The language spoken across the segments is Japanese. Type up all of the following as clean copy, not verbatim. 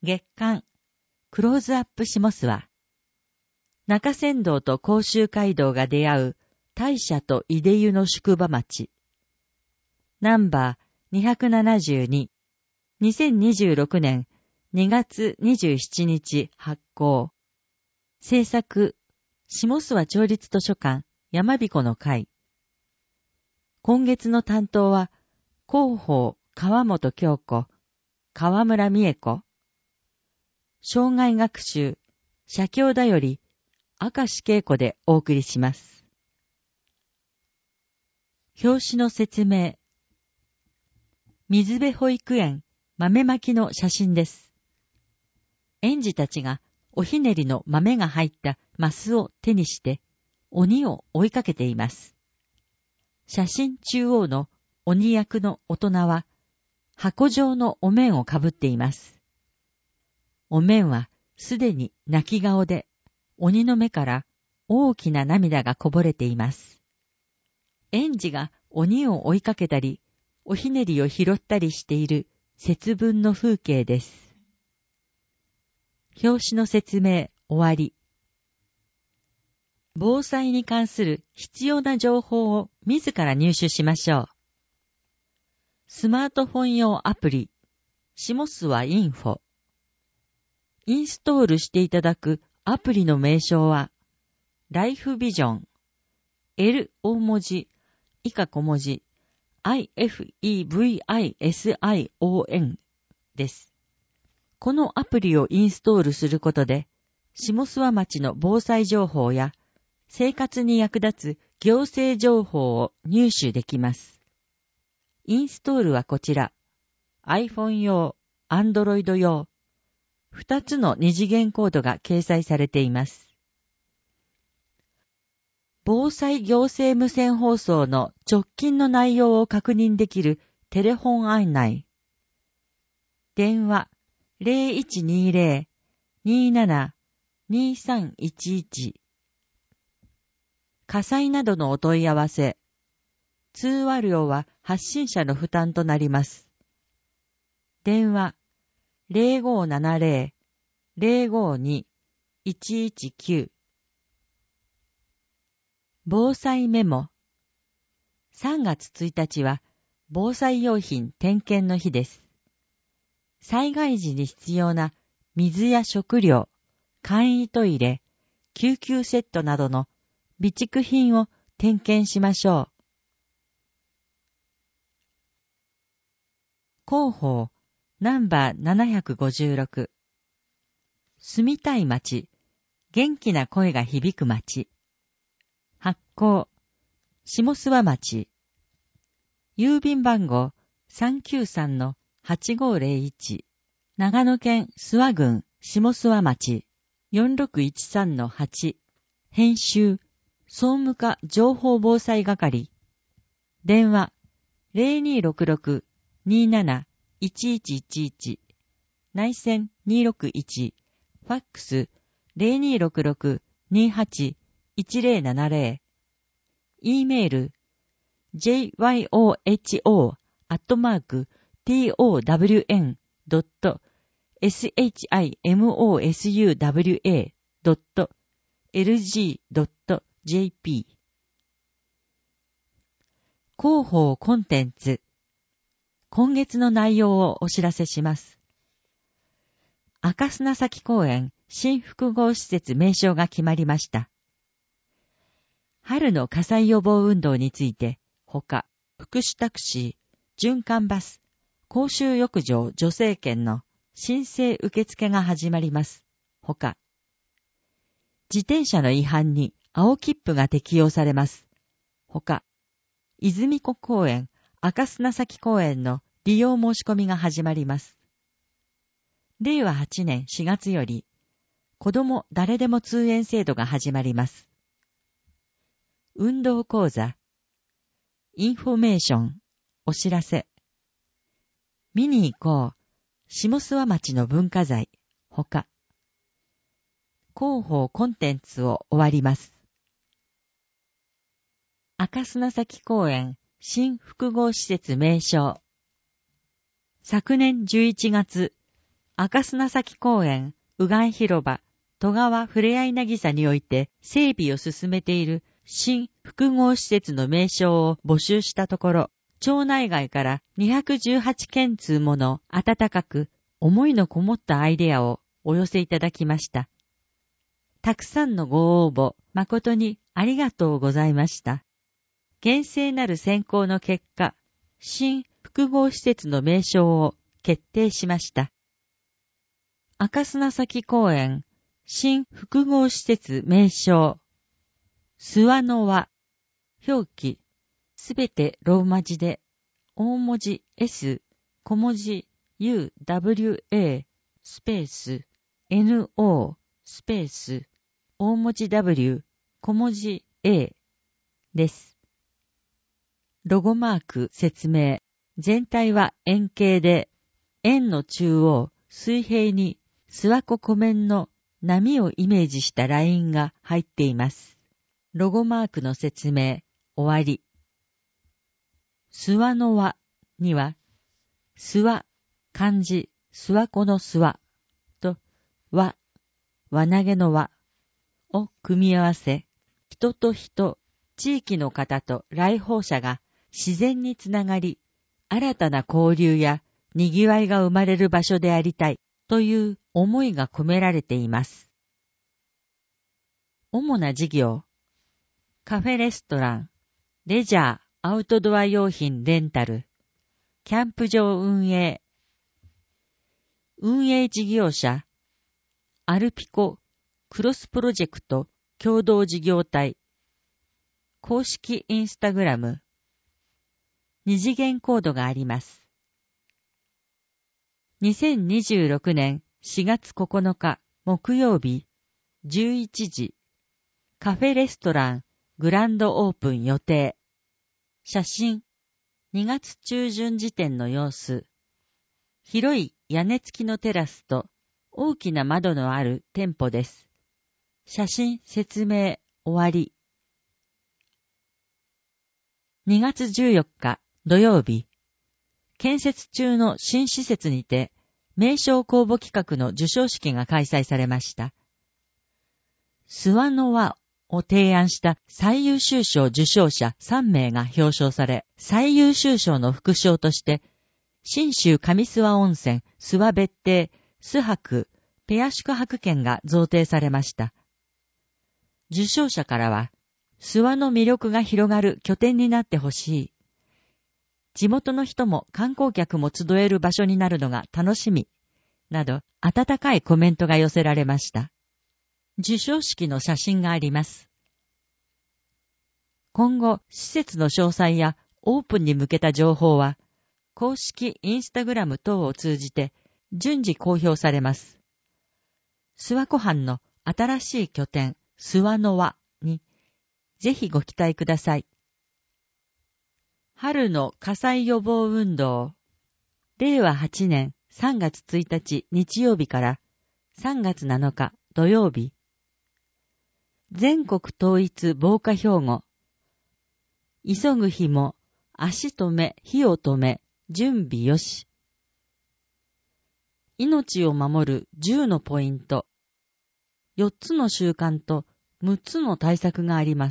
月刊クローズアップ下諏訪。中山道と甲州街道が出会う大社と出湯の宿場町。ナンバー272。2026年2月27日発行。制作、下諏訪町立図書館山彦の会。今月の担当は、広報川本京子、河村美恵子。障害学習、社協だより、明石恵子でお送りします。表紙の説明。水辺保育園豆まきの写真です。園児たちがおひねりの豆が入ったマスを手にして鬼を追いかけています。写真中央の鬼役の大人は箱状のお面をかぶっています。お面はすでに泣き顔で鬼の目から大きな涙がこぼれています。園児が鬼を追いかけたりおひねりを拾ったりしている節分の風景です。表紙の説明終わり。防災に関する必要な情報を自ら入手しましょう。スマートフォン用アプリ、下諏訪インフォ。インストールしていただくアプリの名称は、ライフビジョン、L 大文字、以下小文字、IFEVISION です。このアプリをインストールすることで、下諏訪町の防災情報や生活に役立つ行政情報を入手できます。インストールはこちら、iPhone 用、Android 用、2つの二次元コードが掲載されています。防災行政無線放送の直近の内容を確認できるテレフォン案内。電話 0120-27-2311 火災などのお問い合わせ。通話料は発信者の負担となります。電話 0570-052-119 防災メモ。3月1日は防災用品点検の日です。災害時に必要な水や食料、簡易トイレ、救急セットなどの備蓄品を点検しましょう。広報ナンバー756。住みたい街、元気な声が響く街。発行、下諏訪町。郵便番号393-8501。長野県諏訪郡下諏訪町。4613-8。編集、総務課情報防災係。電話0266-27-1111。内線261。ファックス 0266-28-1070。E メール jyowa@towra.lg.jp。 広報コンテンツ。今月の内容をお知らせします。赤砂崎公園新複合施設名称が決まりました。春の火災予防運動について、他、福祉タクシー、循環バス、公衆浴場助成券の申請受付が始まります。他、自転車の違反に青切符が適用されます。他、泉子公園、赤砂崎公園の利用申し込みが始まります。令和8年4月より、子ども誰でも通園制度が始まります。運動講座、インフォメーション、お知らせ。見に行こう、下諏訪町の文化財、他。広報コンテンツを終わります。赤砂崎公園新複合施設名称。昨年11月、 赤砂崎公園、右岸広場、戸川ふれあいなぎさにおいて整備を進めている新複合施設の名称を募集したところ、町内外から218件通もの温かく思いのこもったアイデアをお寄せいただきました。たくさんのご応募、誠にありがとうございました。厳正なる選考の結果、新複合施設の名称を決定しました。赤砂崎公園新複合施設名称、諏訪の輪、表記、すべてローマ字で、大文字 S、小文字 U、W、A、スペース、N、O、スペース、大文字 W、小文字 A です。ロゴマーク説明。全体は円形で、円の中央、水平に諏訪湖湖面の波をイメージしたラインが入っています。ロゴマークの説明、終わり。諏訪の輪には、諏訪、漢字、諏訪湖の諏訪と、輪、輪投げの輪を組み合わせ、人と人、地域の方と来訪者が自然につながり、新たな交流や賑わいが生まれる場所でありたいという思いが込められています。主な事業、カフェレストラン、レジャー、アウトドア用品レンタル、キャンプ場運営、運営事業者、アルピコ、クロスプロジェクト共同事業体、公式インスタグラム、二次元コードがあります。2026年4月9日木曜日11時、カフェレストラングランドオープン予定。写真、2月中旬時点の様子。広い屋根付きのテラスと大きな窓のある店舗です。写真説明終わり。2月14日土曜日、建設中の新施設にて名称公募企画の授賞式が開催されました。諏訪の輪を提案した最優秀賞受賞者3名が表彰され、最優秀賞の副賞として、信州上諏訪温泉諏訪別邸須泊ペア宿泊券が贈呈されました。受賞者からは、諏訪の魅力が広がる拠点になってほしい。地元の人も観光客も集える場所になるのが楽しみ。など、温かいコメントが寄せられました。授賞式の写真があります。今後、施設の詳細やオープンに向けた情報は、公式インスタグラム等を通じて順次公表されます。諏訪湖畔の新しい拠点、諏訪の輪に、ぜひご期待ください。春の火災予防運動。令和8年3月1日日曜日から3月7日土曜日。全国統一防火標語。急ぐ日も足止め、火を止め、準備よし。命を守る10のポイント。4つの習慣と6つの対策があります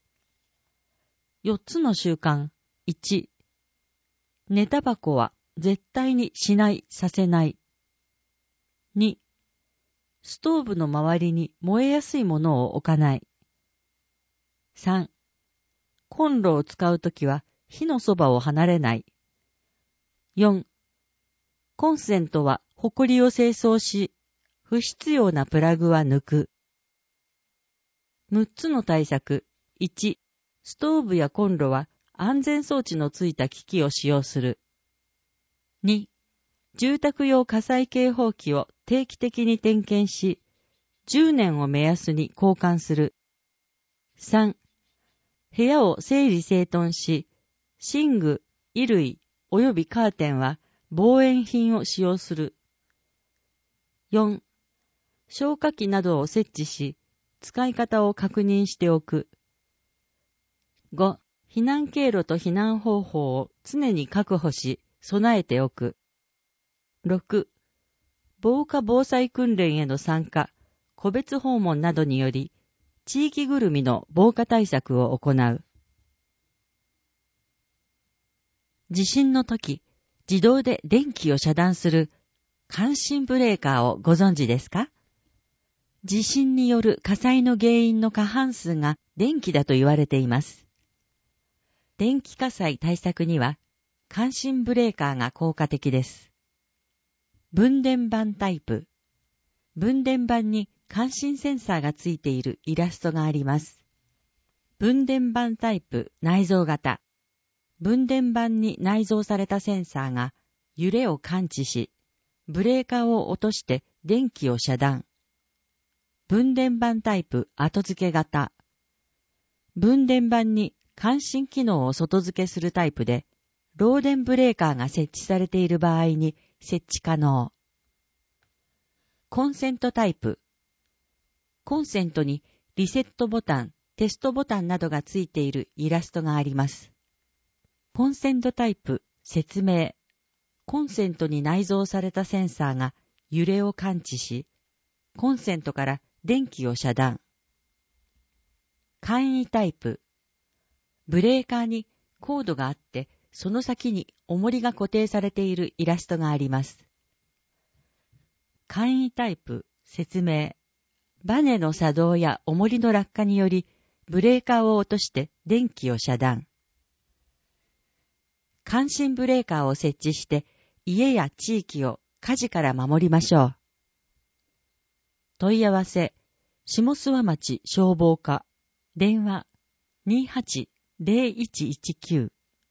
。4つの習慣。1、寝タバコは絶対にしない、させない。2、ストーブの周りに燃えやすいものを置かない。3、コンロを使うときは火のそばを離れない。4、コンセントはホコリを清掃し、不必要なプラグは抜く。6つの対策。1、ストーブやコンロは安全装置のついた機器を使用する。2、住宅用火災警報器を定期的に点検し、10年を目安に交換する。3、部屋を整理整頓し、寝具、衣類及びカーテンは防煙品を使用する。4、消火器などを設置し、使い方を確認しておく。5、避難経路と避難方法を常に確保し、備えておく。6、 防火防災訓練への参加、個別訪問などにより、地域ぐるみの防火対策を行う。地震の時、自動で電気を遮断する感震ブレーカーをご存知ですか？地震による火災の原因の過半数が電気だと言われています。電気火災対策には、感震ブレーカーが効果的です。分電盤タイプ。分電盤に感震センサーがついているイラストがあります。分電盤タイプ内蔵型。分電盤に内蔵されたセンサーが揺れを感知し、ブレーカーを落として電気を遮断。分電盤タイプ後付け型。分電盤に感震機能を外付けするタイプで、漏電ブレーカーが設置されている場合に設置可能。コンセントタイプ。コンセントにリセットボタン、テストボタンなどがついているイラストがあります。コンセントタイプ説明。コンセントに内蔵されたセンサーが揺れを感知し、コンセントから電気を遮断。簡易タイプ。ブレーカーにコードがあって、その先に重りが固定されているイラストがあります。簡易タイプ説明。バネの作動や重りの落下により、ブレーカーを落として電気を遮断。感震ブレーカーを設置して、家や地域を火事から守りましょう。問い合わせ、下諏訪町消防課、電話 28-0119。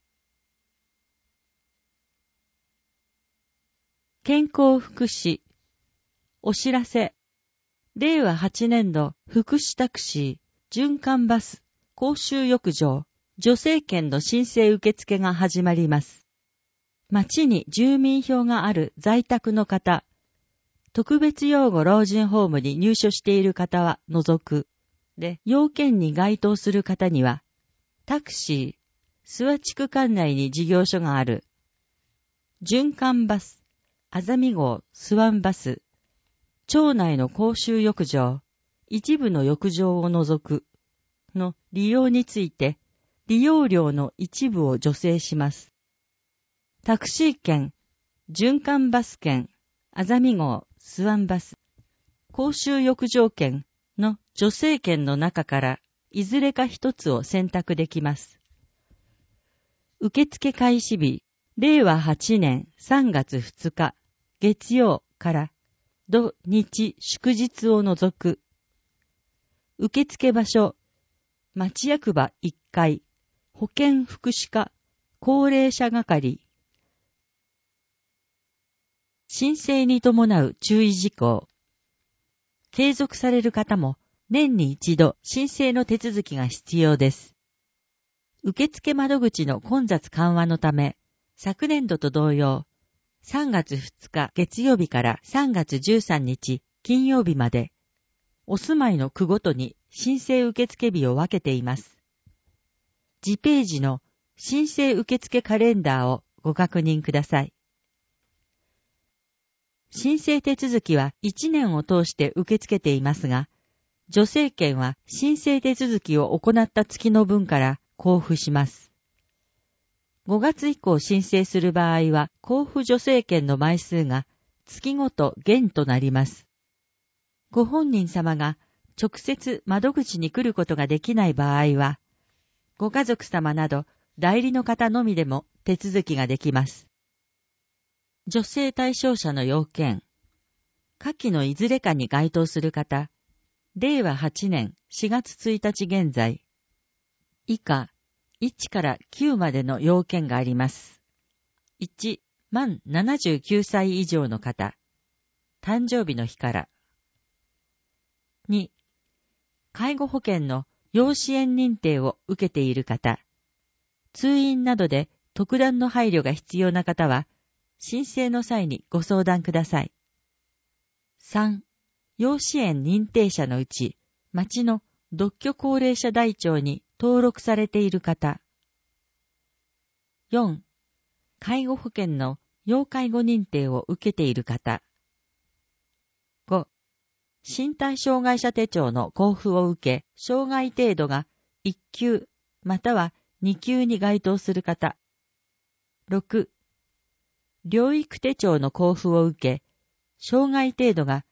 健康福祉。お知らせ。令和8年度福祉タクシー、循環バス、公衆浴場、助成券の申請受付が始まります。町に住民票がある在宅の方、特別養護老人ホームに入所している方は除く。で、要件に該当する方には、タクシー、諏訪地区管内に事業所がある、循環バス、あざみ号スワンバス、町内の公衆浴場、一部の浴場を除くの利用について、利用料の一部を助成します。タクシー券、循環バス券、あざみ号スワンバス、公衆浴場券の助成券の中からいずれか一つを選択できます。受付開始日、令和8年3月2日、月曜から土日祝日を除く。受付場所、町役場1階、保健福祉課、高齢者係。申請に伴う注意事項。継続される方も年に一度申請の手続きが必要です。受付窓口の混雑緩和のため、昨年度と同様、3月2日月曜日から3月13日金曜日まで、お住まいの区ごとに申請受付日を分けています。次ページの申請受付カレンダーをご確認ください。申請手続きは1年を通して受け付けていますが、助成券は申請手続きを行った月の分から交付します。5月以降申請する場合は、交付助成券の枚数が月ごと減となります。ご本人様が直接窓口に来ることができない場合は、ご家族様など代理の方のみでも手続きができます。助成対象者の要件。下記のいずれかに該当する方、令和8年4月1日現在、以下1から9までの要件があります。1、満79歳以上の方、誕生日の日から。2、介護保険の要支援認定を受けている方、通院などで特段の配慮が必要な方は、申請の際にご相談ください。3、要支援認定者のうち、町の独居高齢者台帳に登録されている方。4、介護保険の要介護認定を受けている方。 身体障害者手帳の交付を受け、障害程度が1級または2級に該当する方。6、療育手帳の交付を受け、障害程度が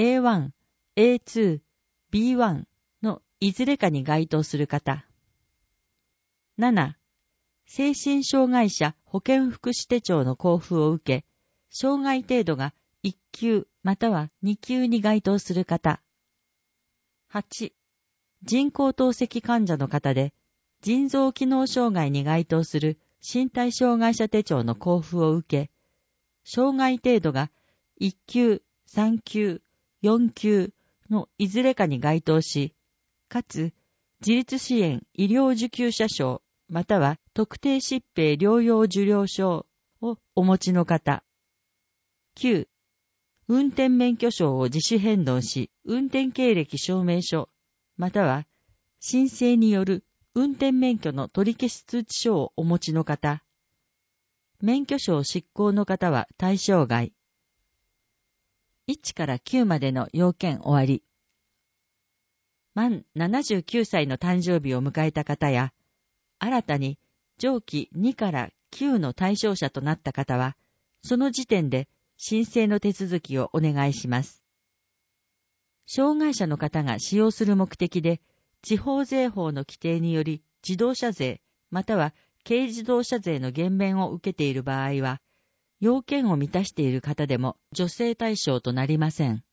A1、A2、B1 のいずれかに該当する方。7、精神障害者保健福祉手帳の交付を受け、障害程度が1級または2級に該当する方。8、人工透析患者の方で、腎臓機能障害に該当する身体障害者手帳の交付を受け、障害程度が1級、3級、4級のいずれかに該当し、かつ自立支援医療受給者証または特定疾病療養受領証をお持ちの方。9、運転免許証を自主返納し、運転経歴証明書または申請による運転免許の取り消し通知書をお持ちの方。免許証失効の方は対象外。1から9までの要件終わり。満79歳の誕生日を迎えた方や、新たに上記2から9の対象者となった方は、その時点で申請の手続きをお願いします。障害者の方が使用する目的で、地方税法の規定により自動車税または軽自動車税の減免を受けている場合は、要件を満たしている方でも助成対象となりません。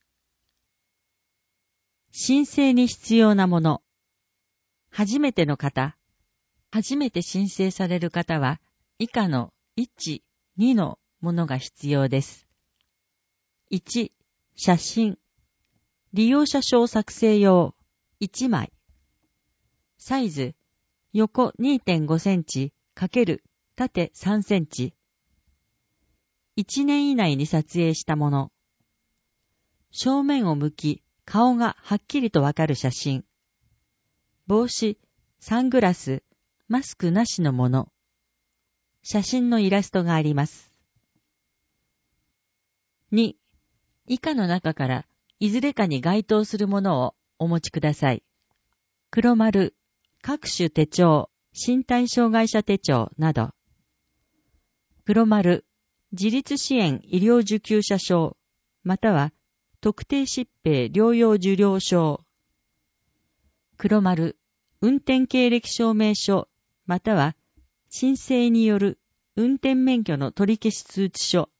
申請に必要なもの。初めての方。初めて申請される方は、以下の1、2のものが必要です。1、写真。利用者証作成用、1枚。サイズ、横 2.5 センチ×縦3センチ。1年以内に撮影したもの。正面を向き、顔がはっきりとわかる写真。帽子、サングラス、マスクなしのもの。写真のイラストがあります。2、以下の中からいずれかに該当するものをお持ちください。黒丸、各種手帳、身体障害者手帳など。黒丸、自立支援医療受給者証、または特定疾病療養受領証。黒丸、運転経歴証明書、または申請による運転免許の取り消し通知書。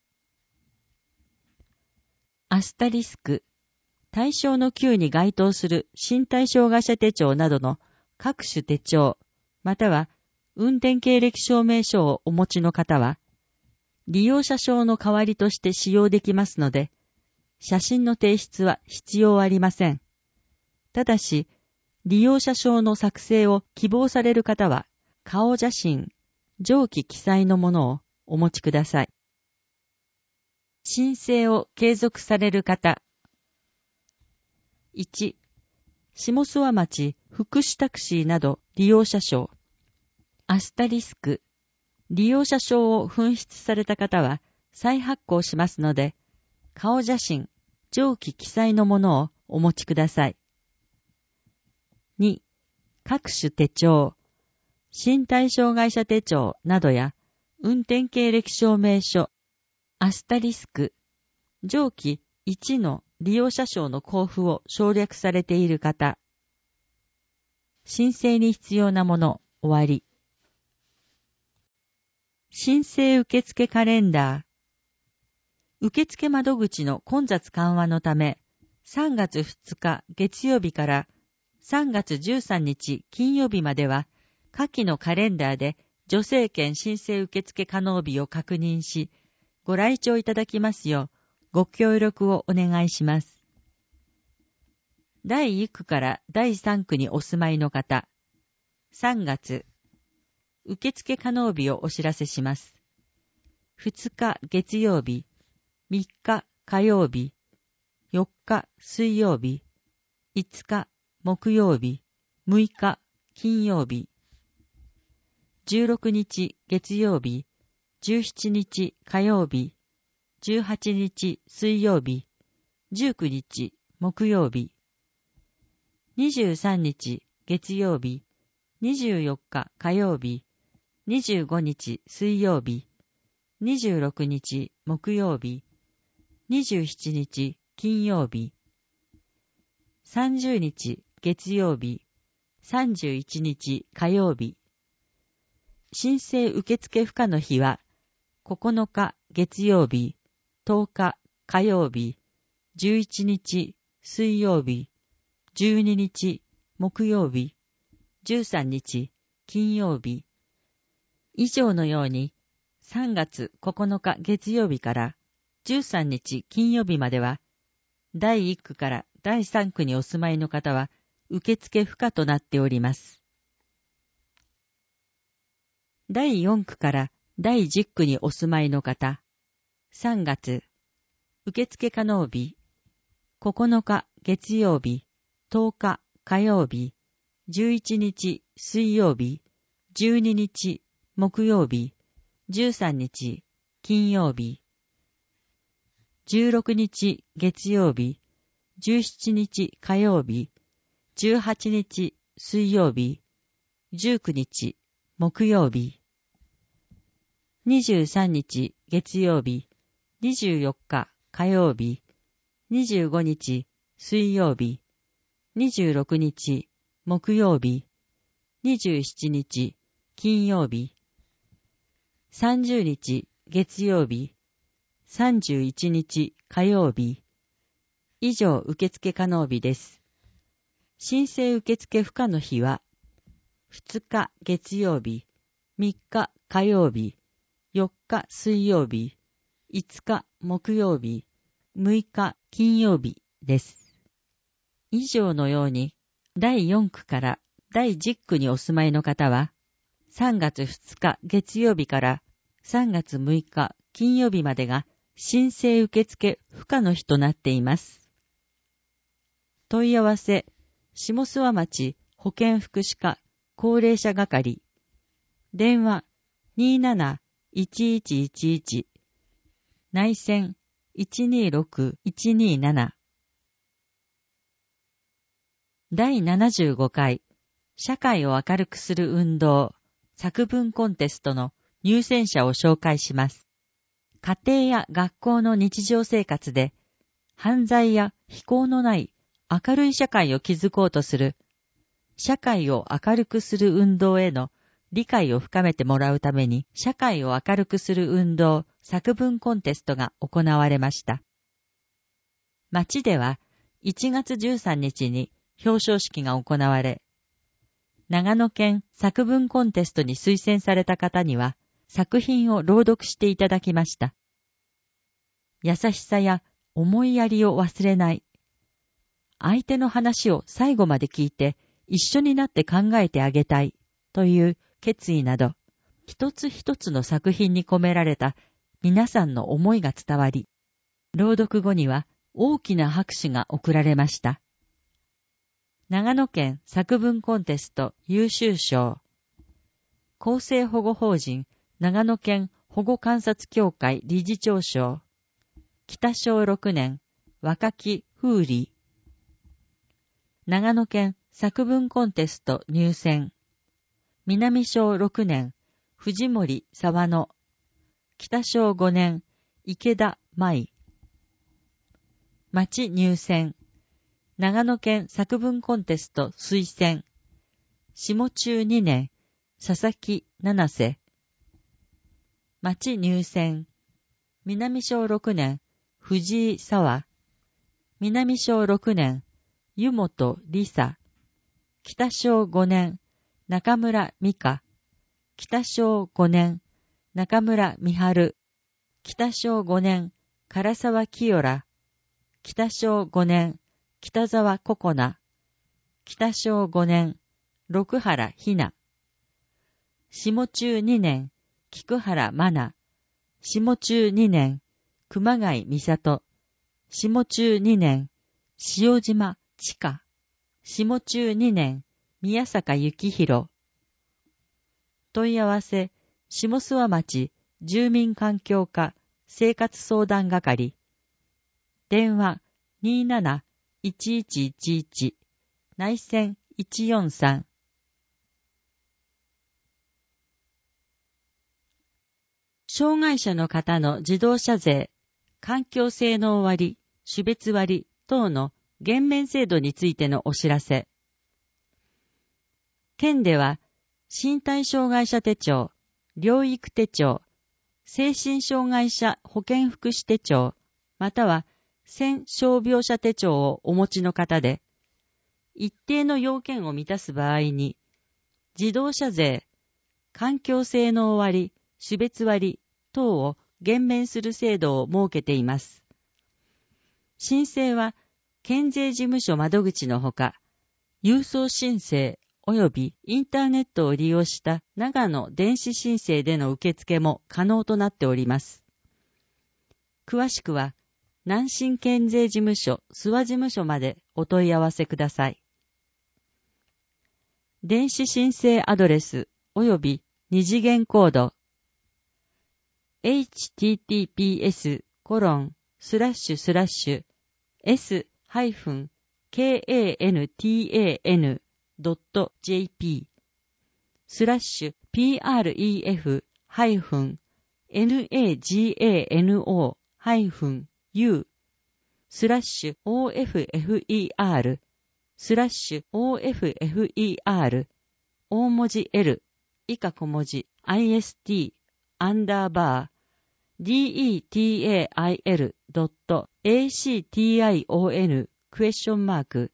アスタリスク、対象の級に該当する身体障害者手帳などの各種手帳、または運転経歴証明書をお持ちの方は、利用者証の代わりとして使用できますので、写真の提出は必要ありません。ただし、利用者証の作成を希望される方は、顔写真、上記記載のものをお持ちください。申請を継続される方。1、下諏訪町福祉タクシーなど利用者証。アスタリスク、利用者証を紛失された方は再発行しますので、顔写真、上記記載のものをお持ちください。2、各種手帳、身体障害者手帳などや運転経歴証明書、アスタリスク、上記1の利用者証の交付を省略されている方。申請に必要なもの、終わり。申請受付カレンダー。受付窓口の混雑緩和のため、3月2日月曜日から3月13日金曜日までは、下記のカレンダーで助成券申請受付可能日を確認し、ご来庁いただきますよう、ご協力をお願いします。第1区から第3区にお住まいの方、3月、受付可能日をお知らせします。2日月曜日、3日火曜日、4日水曜日、5日木曜日、6日金曜日、16日月曜日、17日火曜日、18日水曜日、19日木曜日。23日月曜日。24日火曜日。25日水曜日。26日木曜日。27日金曜日。30日月曜日。31日火曜日。申請受付不可の日は、9日月曜日、10日火曜日、11日水曜日、12日木曜日、13日金曜日。以上のように、3月9日月曜日から13日金曜日までは、第1区から第3区にお住まいの方は、受付不可となっております。第4区から第10区にお住まいの方、3月、受付可能日、9日月曜日、10日火曜日、11日水曜日、12日木曜日、13日金曜日、16日月曜日、17日火曜日、18日水曜日、19日木曜日、23日月曜日、24日火曜日、25日水曜日、26日木曜日、27日金曜日、30日月曜日、31日火曜日。以上受付可能日です。申請受付不可の日は、2日月曜日、3日火曜日、4日水曜日、5日木曜日、6日金曜日です。以上のように、第4区から第10区にお住まいの方は、3月2日月曜日から3月6日金曜日までが申請受付不可の日となっています。問い合わせ、下諏訪町保健福祉課高齢者係。電話 27-1111 内線 126-127。第75回社会を明るくする運動作文コンテストの入選者を紹介します。家庭や学校の日常生活で犯罪や非行のない明るい社会を築こうとする社会を明るくする運動への理解を深めてもらうために社会を明るくする運動作文コンテストが行われました。町では1月13日に表彰式が行われ、長野県作文コンテストに推薦された方には作品を朗読していただきました。優しさや思いやりを忘れない。相手の話を最後まで聞いて一緒になって考えてあげたいという決意など、一つ一つの作品に込められた皆さんの思いが伝わり、朗読後には大きな拍手が送られました。長野県作文コンテスト優秀賞、厚生保護法人長野県保護観察協会理事長賞、北小6年若き風里、長野県作文コンテスト入選、南小6年藤森沢野、北小5年池田舞、町入選、長野県作文コンテスト推薦、下中2年佐々木七瀬、町入選、南小6年藤井沢、南小6年湯本理沙、北小5年中村美香、北小5年中村美春、北小5年唐沢清良、北小5年北沢ココナ、北小5年六原ひな、下中2年菊原真奈、下中2年熊谷美里、下中2年塩島千佳、下中2年宮坂幸宏。問い合わせ、下諏訪町住民環境課生活相談係。電話 1111内線143。障害者の方の自動車税、環境性能割、種別割等の減免制度についてのお知らせ。県では、身体障害者手帳、療育手帳、精神障害者保健福祉手帳、または先傷病者手帳をお持ちの方で、一定の要件を満たす場合に、自動車税、環境性能割、種別割等を減免する制度を設けています。申請は、県税事務所窓口のほか、郵送申請及びインターネットを利用した長野電子申請での受付も可能となっております。詳しくは、南信県税事務所諏訪事務所までお問い合わせください。電子申請アドレス及び二次元コード https://pref-kantano.jp/PREF-OFFER/OFFER 大文字 L 以下小文字 IST_DETAIL.ACTION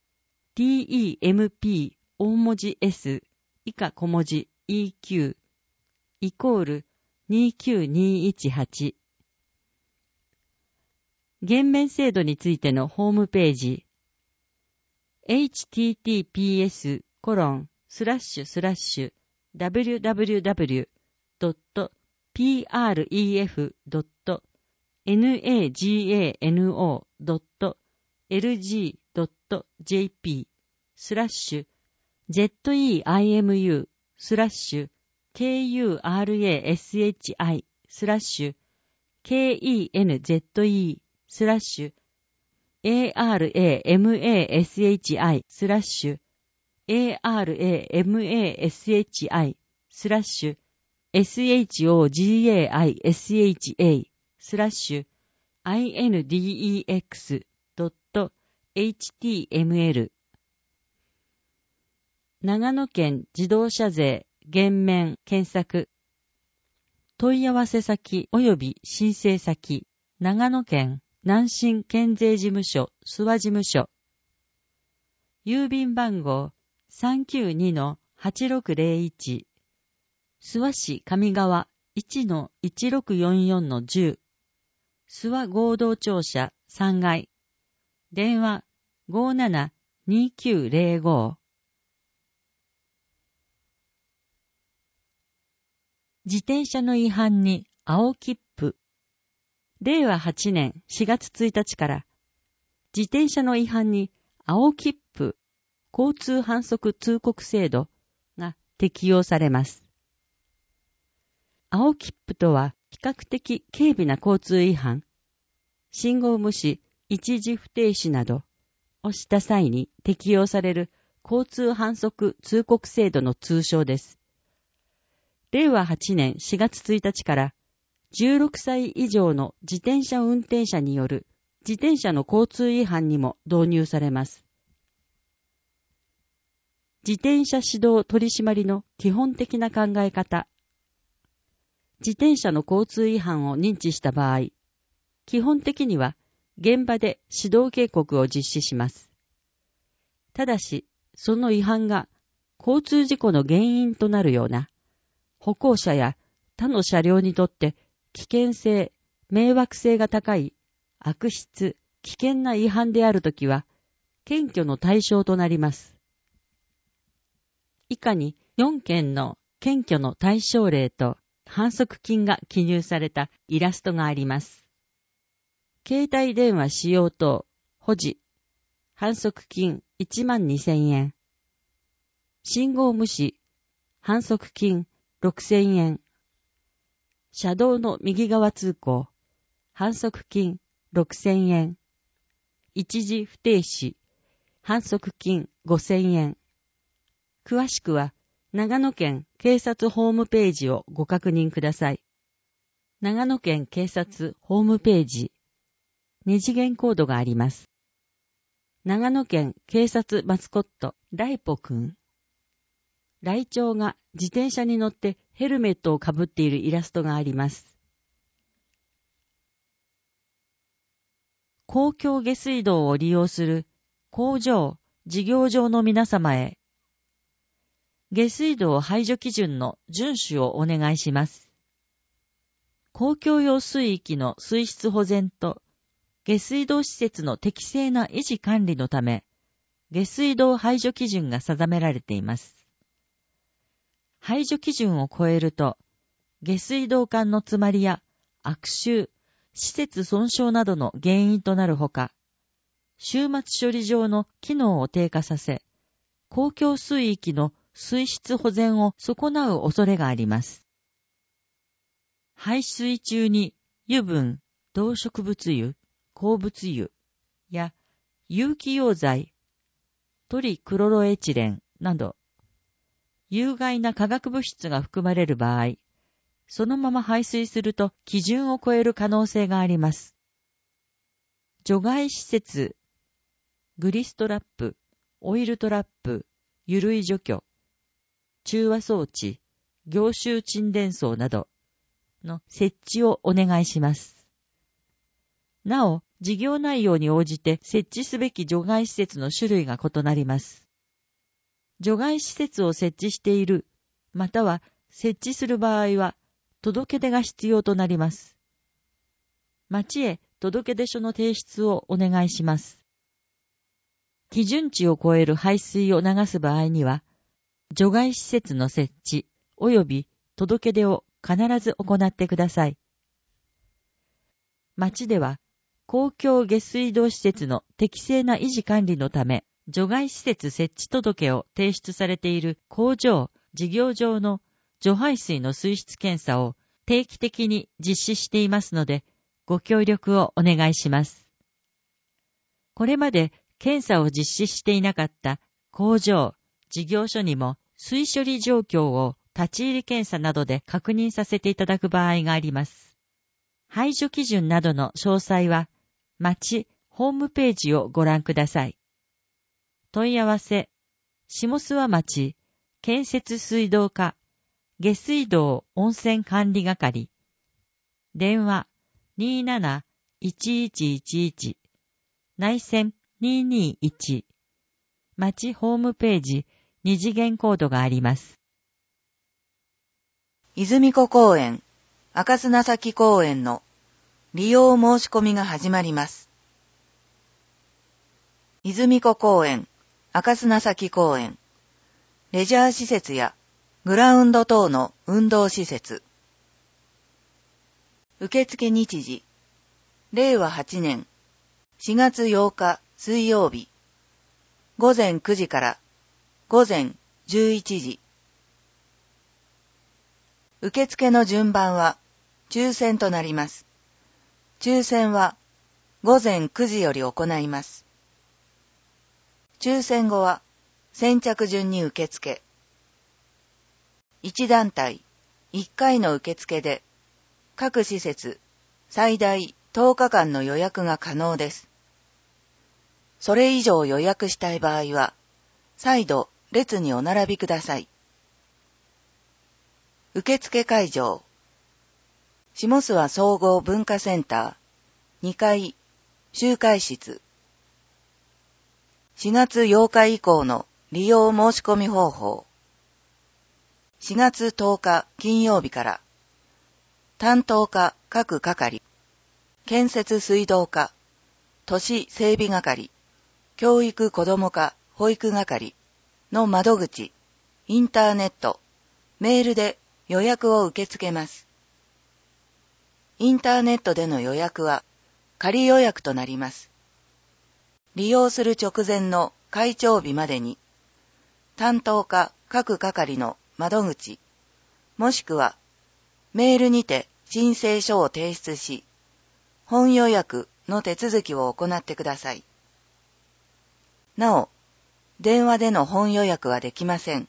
DEMP 大文字 S 以下小文字 EQ =29218減免制度についてのホームページ https://www.prashi-index.html 長野県自動車税減免検索問い合わせ先及び申請先長野県南信県税事務所諏訪事務所郵便番号 392-8601 諏訪市上川 1-1644-10 諏訪合同庁舎3階電話 572905 自転車の違反に青切符。令和8年4月1日から自転車の違反に青切符交通反則通告制度が適用されます。青切符とは比較的軽微な交通違反、信号無視、一時不停止などをした際に適用される交通反則通告制度の通称です。令和8年4月1日から16歳以上の自転車運転者による自転車の交通違反にも導入されます。自転車指導取締りの基本的な考え方。自転車の交通違反を認知した場合、基本的には現場で指導警告を実施します。ただし、その違反が交通事故の原因となるような歩行者や他の車両にとって危険性、迷惑性が高い、悪質、危険な違反であるときは、検挙の対象となります。以下に4件の検挙の対象例と反則金が記入されたイラストがあります。携帯電話使用等、保持、反則金12,000円。信号無視、反則金6,000円。車道の右側通行、反則金6,000円。 一時不停止、反則金5000円。詳しくは、長野県警察ホームページをご確認ください。長野県警察ホームページ、二次元コードがあります。長野県警察マスコット、ライポくん。ライチョウが自転車に乗ってヘルメットをかぶっているイラストがあります。公共下水道を利用する工場、事業場の皆様へ、下水道排除基準の遵守をお願いします。公共用水域の水質保全と下水道施設の適正な維持管理のため、下水道排除基準が定められています。排除基準を超えると、下水道管の詰まりや悪臭、施設損傷などの原因となるほか、終末処理場の機能を低下させ、公共水域の水質保全を損なう恐れがあります。排水中に油分、動植物油、鉱物油や有機溶剤、トリクロロエチレンなど、有害な化学物質が含まれる場合、そのまま排水すると基準を超える可能性があります。除外施設、グリストラップ、オイルトラップ、油類除去、中和装置、凝集沈殿槽などの設置をお願いします。なお、事業内容に応じて設置すべき除外施設の種類が異なります。除外施設を設置している、または設置する場合は、届け出が必要となります。町へ届け出書の提出をお願いします。基準値を超える排水を流す場合には、除外施設の設置及び届け出を必ず行ってください。町では、公共下水道施設の適正な維持管理のため、除外施設設置届を提出されている工場、事業場の除排水の水質検査を定期的に実施していますので、ご協力をお願いします。これまで検査を実施していなかった工場、事業所にも水処理状況を立ち入り検査などで確認させていただく場合があります。排除基準などの詳細は、町ホームページをご覧ください。問い合わせ、下諏訪町建設水道課下水道温泉管理係、電話 27-1111 内線221、町ホームページ二次元コードがあります。 泉子公園、赤砂崎公園の利用申し込みが始まります。泉子公園、赤砂崎公園、レジャー施設やグラウンド等の運動施設。受付日時、令和8年4月8日水曜日、午前9時から午前11時。受付の順番は抽選となります。抽選は午前9時より行います。抽選後は先着順に受付。1団体1回の受付で各施設最大10日間の予約が可能です。それ以上予約したい場合は再度列にお並びください。受付会場、下諏訪総合文化センター2階集会室。4月8日以降の利用申し込み方法。4月10日金曜日から担当課各係、建設水道課、都市整備係、教育子ども課保育係の窓口、インターネット、メールで予約を受け付けます。インターネットでの予約は仮予約となります。利用する直前の開帳日までに担当課各係の窓口、もしくはメールにて申請書を提出し、本予約の手続きを行ってください。 なお、電話での本予約はできません。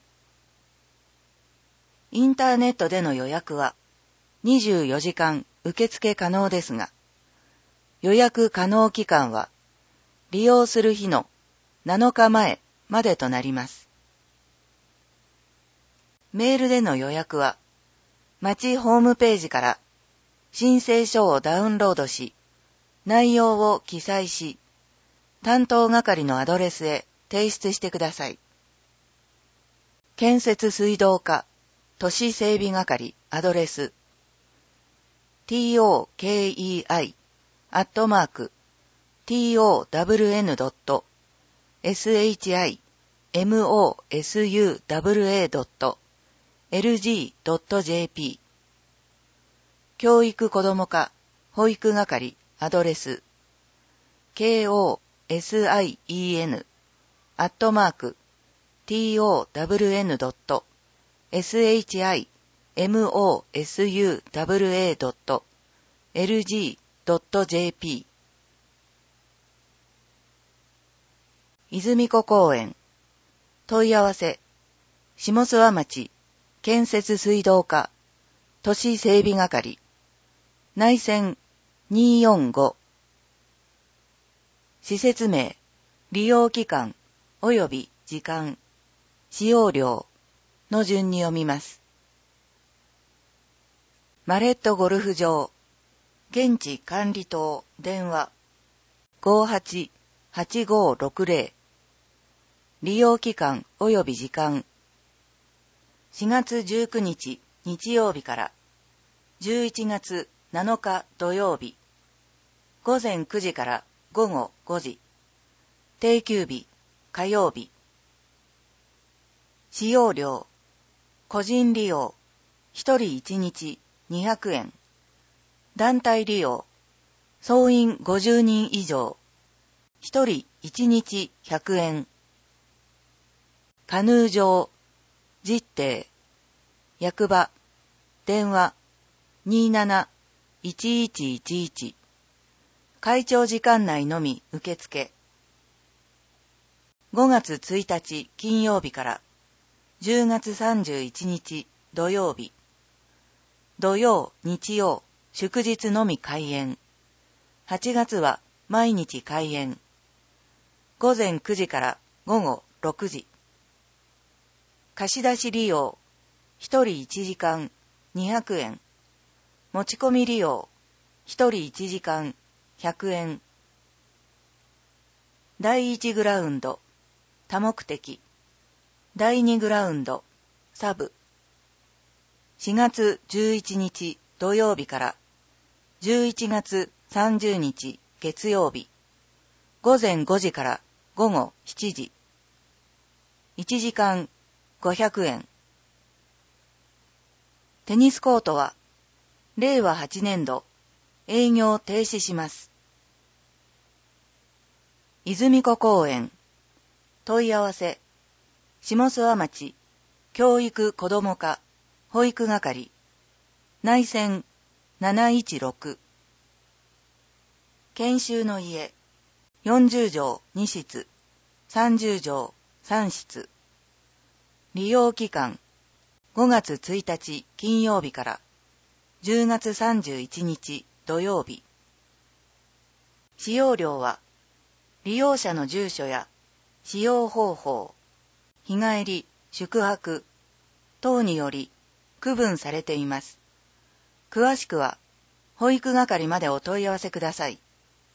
インターネットでの予約は24時間受付可能ですが、予約可能期間は利用する日の7日前までとなります。メールでの予約は、町ホームページから申請書をダウンロードし、内容を記載し、担当係のアドレスへ提出してください。建設水道課都市整備係アドレス tokei@ton.shimosuwa.lg.jp 教育子ども課保育係アドレス kosin@ton.shimosuwa.lg.jp 泉子公園問い合わせ下諏訪町建設水道課都市整備係内線245施設名利用期間及び時間使用料の順に読みます。マレットゴルフ場現地管理棟電話 588560 利用期間及び時間4月19日日曜日から11月7日土曜日午前9時から午後5時定休日火曜日使用料個人利用1人1日200円団体利用総員50人以上1人1日100円カヌー場実定役場電話27-1111会長時間内のみ受付5月1日金曜日から10月31日土曜日土曜日曜祝日のみ開園8月は毎日開園午前9時から午後6時貸し出し利用1人1時間200円持ち込み利用1人1時間100円第1グラウンド多目的第2グラウンドサブ4月11日土曜日から11月30日月曜日午前5時から午後7時1時間500円テニスコートは令和8年度営業停止します泉子公園問い合わせ下諏訪町教育子ども課保育係内線716研修の家40畳2室30畳3室利用期間5月1日金曜日から10月31日土曜日使用料は利用者の住所や使用方法、日帰り、宿泊等により区分されています。詳しくは保育係までお問い合わせください。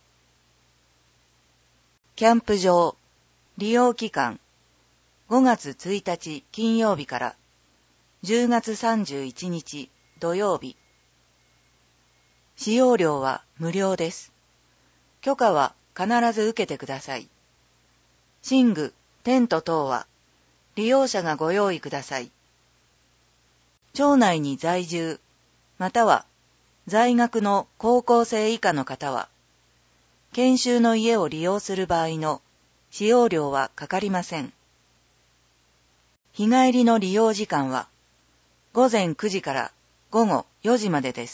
キャンプ場利用期間5月1日金曜日から10月31日土曜日使用料は無料です。許可は必ず受けてください。寝具、テント等は利用者がご用意ください。町内に在住、または在学の高校生以下の方は、研修の家を利用する場合の使用料はかかりません。日帰りの利用時間は午前9時から午後4時までです。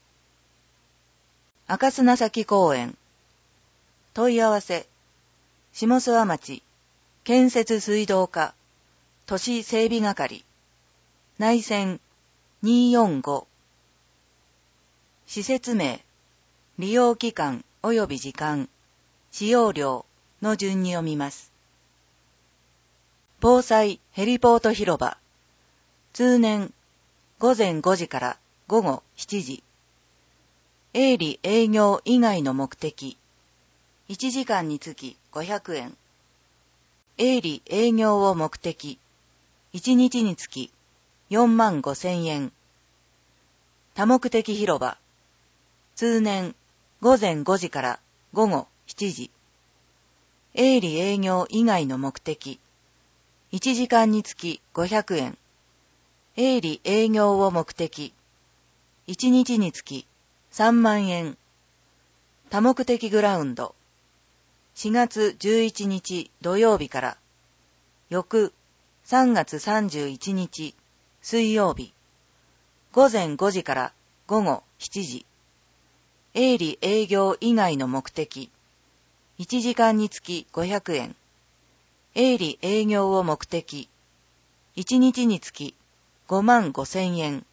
赤砂崎公園問い合わせ下諏訪町、建設水道課、都市整備係、内線245。施設名、利用期間及び時間、使用料の順に読みます。防災ヘリポート広場、通年午前5時から午後7時。営利営業以外の目的、1時間につき500円。営利営業を目的、1日につき45,000円。多目的広場、通年午前5時から午後7時。営利営業以外の目的、1時間につき500円。営利営業を目的、1日につき3万円。多目的グラウンド、4月11日土曜日から翌3月31日水曜日、午前5時から午後7時。営利営業以外の目的、1時間につき500円。営利営業を目的、1日につき55,000円。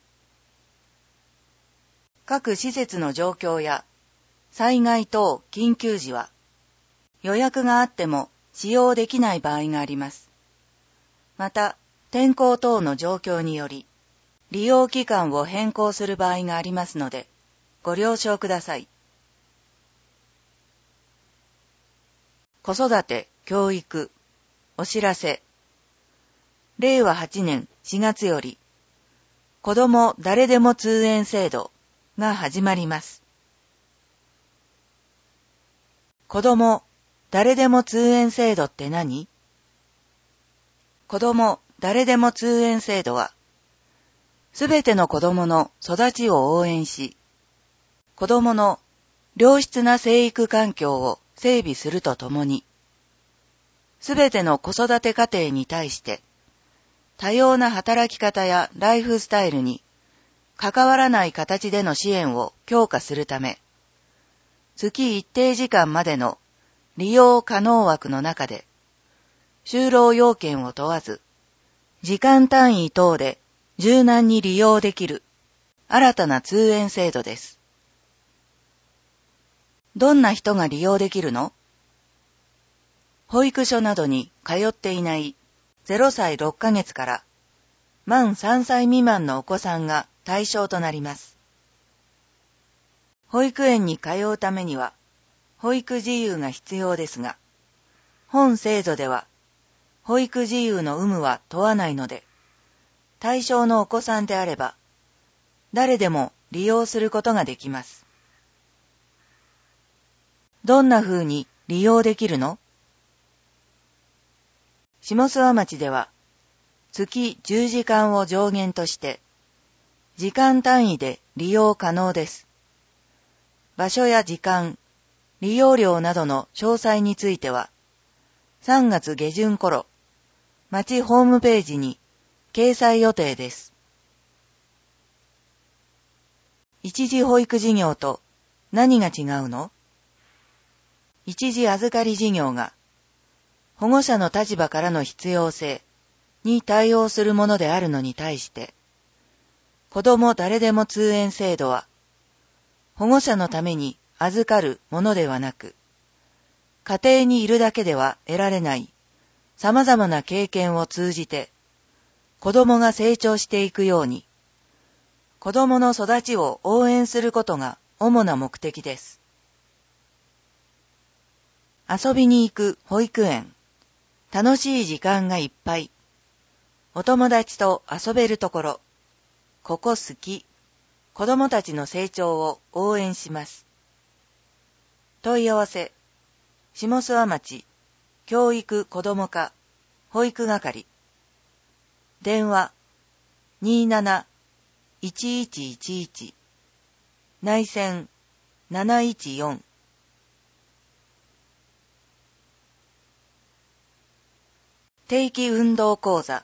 各施設の状況や災害等緊急時は予約があっても使用できない場合があります。また、天候等の状況により利用期間を変更する場合がありますのでご了承ください。子育て、教育、お知らせ。令和8年4月より子ども誰でも通園制度が始まります。子ども誰でも通園制度って何？子ども誰でも通園制度は、すべての子どもの育ちを応援し、子どもの良質な生育環境を整備するとともに、すべての子育て家庭に対して、多様な働き方やライフスタイルに関わらない形での支援を強化するため、月一定時間までの利用可能枠の中で、就労要件を問わず、時間単位等で柔軟に利用できる新たな通園制度です。どんな人が利用できるの？保育所などに通っていない0歳6ヶ月から満3歳未満のお子さんが対象となります。保育園に通うためには保育事由が必要ですが、本制度では保育事由の有無は問わないので、対象のお子さんであれば誰でも利用することができます。どんな風に利用できるの？下諏訪町では月10時間を上限として時間単位で利用可能です。場所や時間、利用料などの詳細については3月下旬頃、町ホームページに掲載予定です。一時保育事業と何が違うの？一時預かり事業が保護者の立場からの必要性に対応するものであるのに対して、子ども誰でも通園制度は保護者のために預かるものではなく、家庭にいるだけでは得られない様々な経験を通じて子どもが成長していくように、子どもの育ちを応援することが主な目的です。遊びに行く保育園、楽しい時間がいっぱい、お友達と遊べるところ、ここ好き、子どもたちの成長を応援します。問い合わせ、下諏訪町教育子ども課保育係、電話 27-1111 内線714。定期運動講座、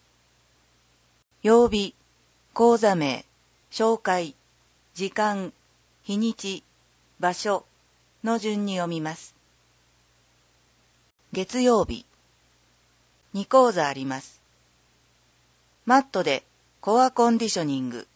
曜日、講座名、紹介、時間、日にち、場所の順に読みます。 月曜日。2講座あります。マットでコアコンディショニング。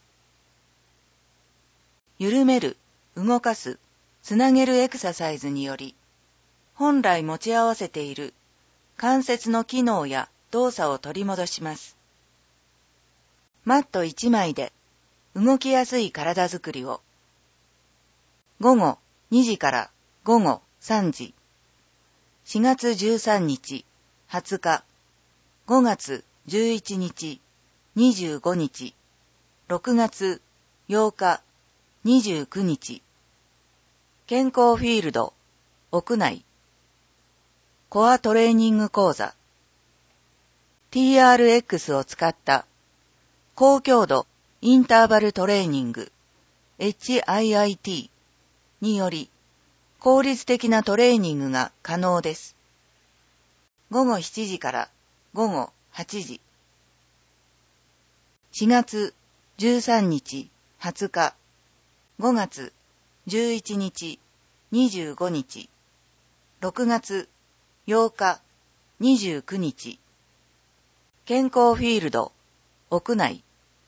緩める、動かす、つなげるエクササイズにより、本来持ち合わせている関節の機能や動作を取り戻します。マット1枚で動きやすい体づくりを。午後2時から午後3時。4月13日、20日、5月11日、25日、6月8日、29日。健康フィールド、屋内。コアトレーニング講座。TRX を使った高強度インターバルトレーニング HIIT により効率的なトレーニングが可能です。午後7時から午後8時。4月13日、20日、5月11日、25日、6月8日、29日。健康フィールド、屋内。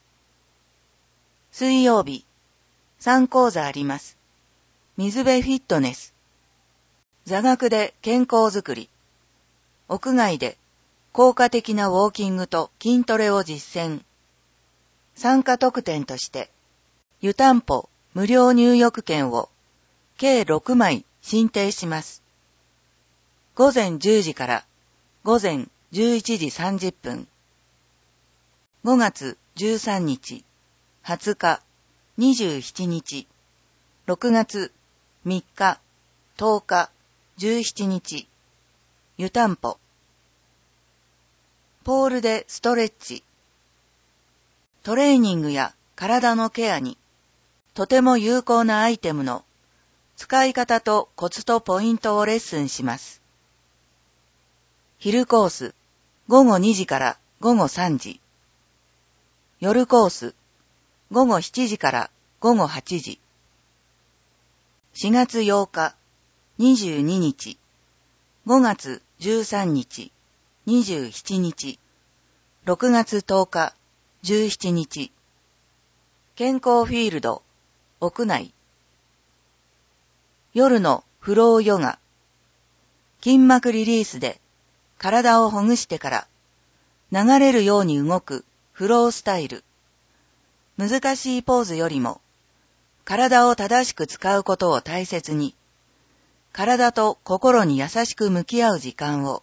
水曜日、3講座あります。水辺フィットネス。座学で健康づくり。屋外で効果的なウォーキングと筋トレを実践。参加特典として、湯たんぽ無料入浴券を計6枚申請します。午前10時から午前11時30分。5月13日、20日、27日、6月3日、10日、17日。湯たんぽ。ポールでストレッチ。トレーニングや体のケアにとても有効なアイテムの使い方とコツとポイントをレッスンします。昼コース、午後2時から午後3時。夜コース、午後7時から午後8時。4月8日、22日、5月13日、27日、6月10日、17日。健康フィールド、屋内。夜のフローヨガ。筋膜リリースで体をほぐしてから流れるように動くフロースタイル。難しいポーズよりも体を正しく使うことを大切に、体と心に優しく向き合う時間を。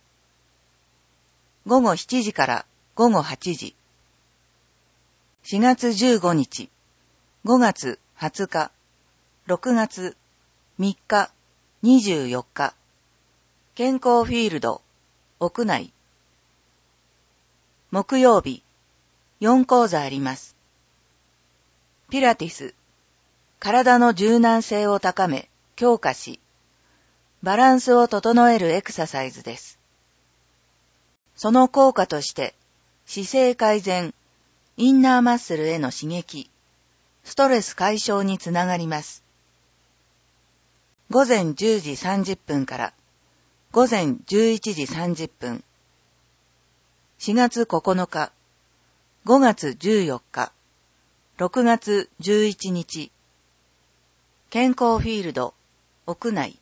午後7時から午後8時。4月15日、5月20日、6月3日、24日。健康フィールド、屋内。木曜日、4講座あります。ピラティス。体の柔軟性を高め、強化し、バランスを整えるエクササイズです。その効果として、姿勢改善、インナーマッスルへの刺激、ストレス解消につながります。午前10時30分から午前11時30分。4月9日、5月14日、6月11日。健康フィールド、屋内。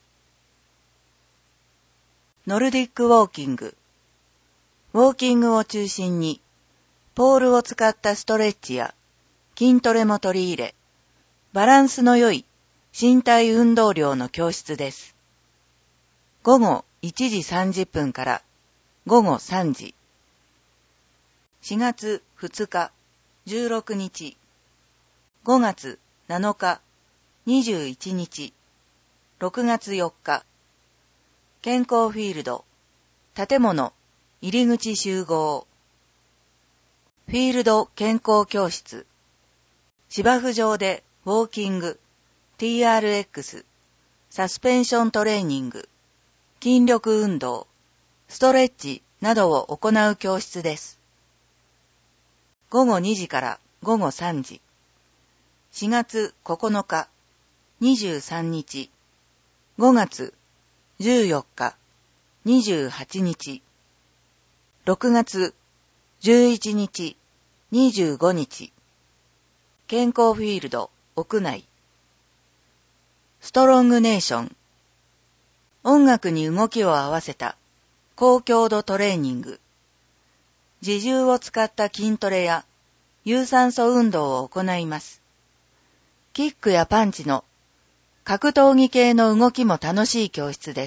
ノルディックウォーキング。ウォーキングを中心に、ポールを使ったストレッチや筋トレも取り入れ、バランスの良い身体運動量の教室です。午後1時30分から午後3時。4月2日、16日。5月7日、21日。6月4日。健康フィールド、建物、入り口集合。フィールド健康教室。芝生上でウォーキング、TRX、サスペンショントレーニング、筋力運動、ストレッチなどを行う教室です。午後2時から午後3時。4月9日、23日。5月14日。 28日。6月11日、25日。健康フィールド、屋内。ストロングネーション。音楽に動きを合わせた高強度トレーニング。自重を使った筋トレや有酸素運動を行います。キックやパンチの格闘技系の動きも楽しい教室です。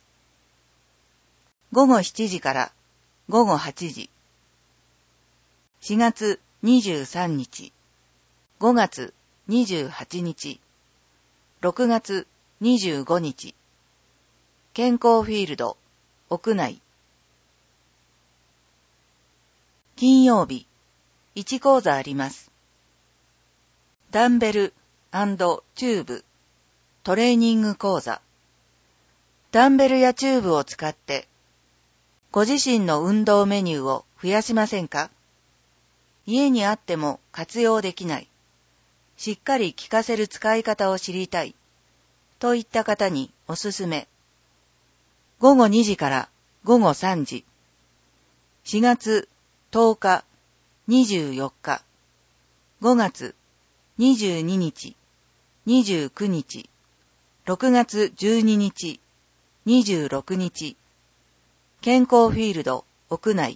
午後7時から午後8時。4月23日、5月28日、6月25日。健康フィールド、屋内。金曜日、1講座あります。ダンベル&チューブ、トレーニング講座。ダンベルやチューブを使って、ご自身の運動メニューを増やしませんか？家にあっても活用できない。しっかり効かせる使い方を知りたい。といった方におすすめ。午後2時から午後3時。4月10日、24日。5月22日、29日。6月12日、26日。健康フィールド、屋内。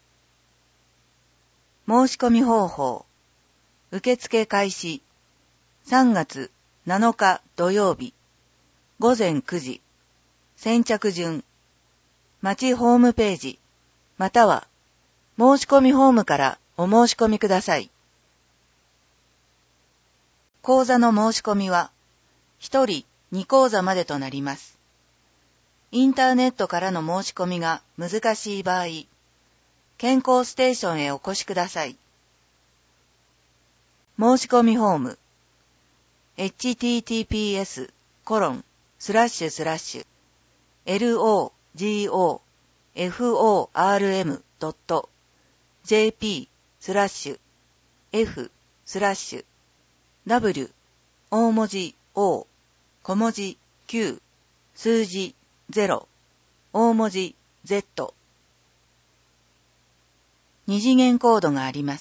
申し込み方法。受付開始。3月7日土曜日。午前9時。先着順。町ホームページ、または、申し込みフォームからお申し込みください。講座の申し込みは、1人2講座までとなります。インターネットからの申し込みが難しい場合、健康ステーションへお越しください。申し込みフォーム https://logoform.jp/f/w 大文字 O 小文字 Q 数字0大文字 Z 二次元コードがあります。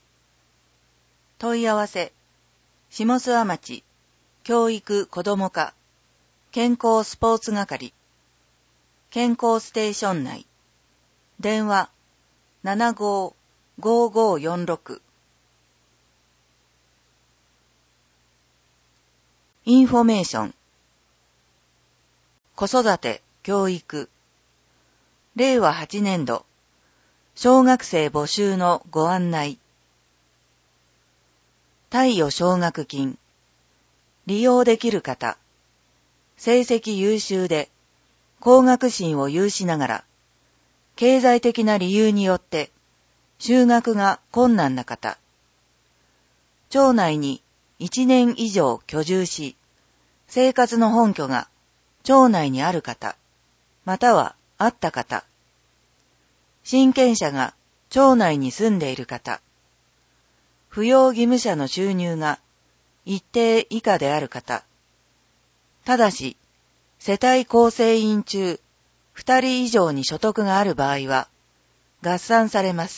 問い合わせ下諏訪町教育子ども課健康スポーツ係健康ステーション内電話755546インフォメーション子育て教育令和8年度小学生募集のご案内貸与奨学金利用できる方成績優秀で高学心を有しながら経済的な理由によって就学が困難な方町内に1年以上居住し生活の本拠が町内にある方またはあった方親権者が町内に住んでいる方扶養義務者の収入が一定以下である方ただし世帯構成員中2人以上に所得がある場合は合算されます。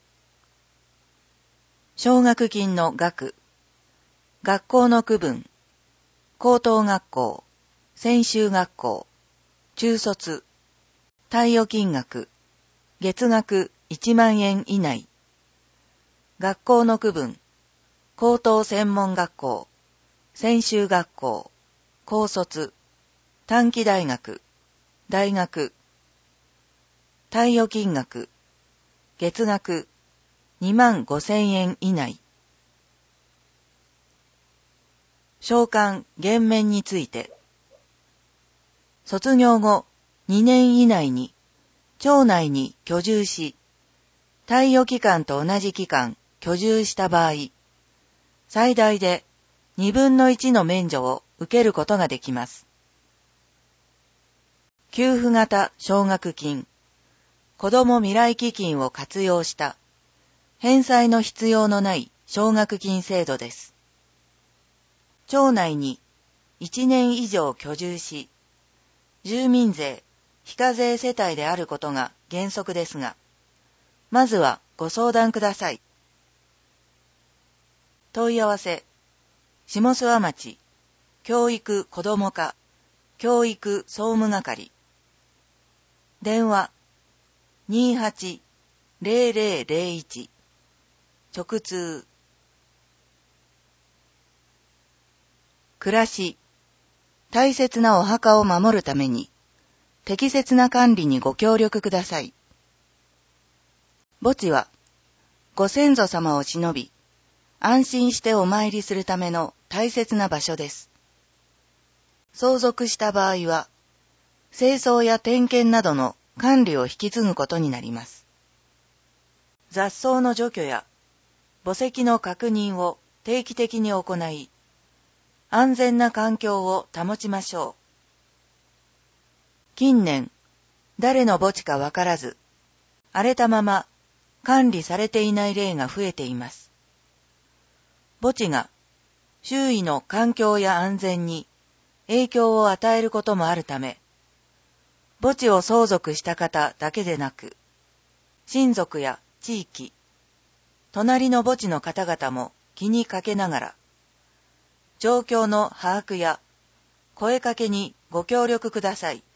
奨学金の額学校の区分高等学校専修学校中卒貸与金額月額1万円以内学校の区分高等専門学校専修学校高卒短期大学大学貸与金額月額2万5,000円以内償還減免について卒業後2年以内に町内に居住し貸与期間と同じ期間居住した場合最大で2分の1の免除を受けることができます。給付型奨学金子ども未来基金を活用した返済の必要のない奨学金制度です。町内に1年以上居住し住民税非課税世帯であることが原則ですが、まずはご相談ください。問い合わせ、下諏訪町、教育子ども課、教育総務係。電話、28-0001、直通。暮らし、大切なお墓を守るために、適切な管理にご協力ください。墓地は、ご先祖様を偲び、安心してお参りするための大切な場所です。相続した場合は、清掃や点検などの管理を引き継ぐことになります。雑草の除去や墓石の確認を定期的に行い、安全な環境を保ちましょう。近年、誰の墓地かわからず、荒れたまま管理されていない例が増えています。墓地が周囲の環境や安全に影響を与えることもあるため、墓地を相続した方だけでなく、親族や地域、隣の墓地の方々も気にかけながら、状況の把握や声かけにご協力ください。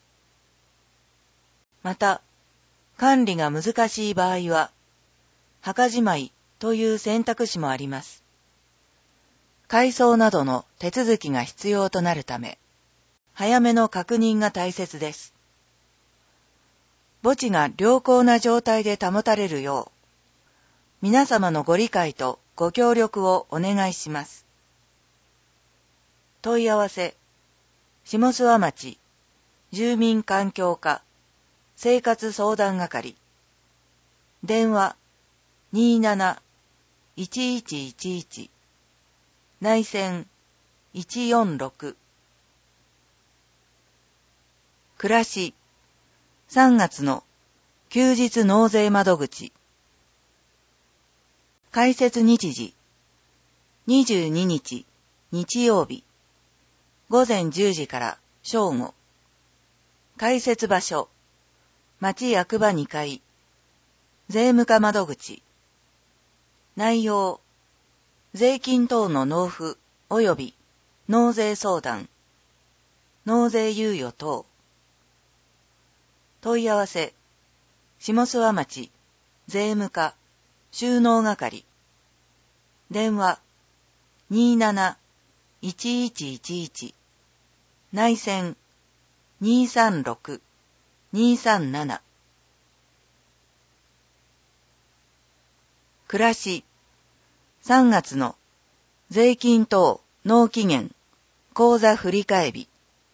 また、管理が難しい場合は、墓じまいという選択肢もあります。改装などの手続きが必要となるため、早めの確認が大切です。墓地が良好な状態で保たれるよう、皆様のご理解とご協力をお願いします。問い合わせ、下諏訪町、住民環境課、生活相談係。電話、27-1111、内線、146。暮らし、3月の休日納税窓口。開設日時、22日、日曜日。午前10時から正午。開設場所、町役場2階。税務課窓口。内容、税金等の納付及び納税相談、納税猶予等。問い合わせ、下諏訪町、税務課、収納係。電話、27-1111、内線、236-237。暮らし、3月の税金等納期限、口座振替日。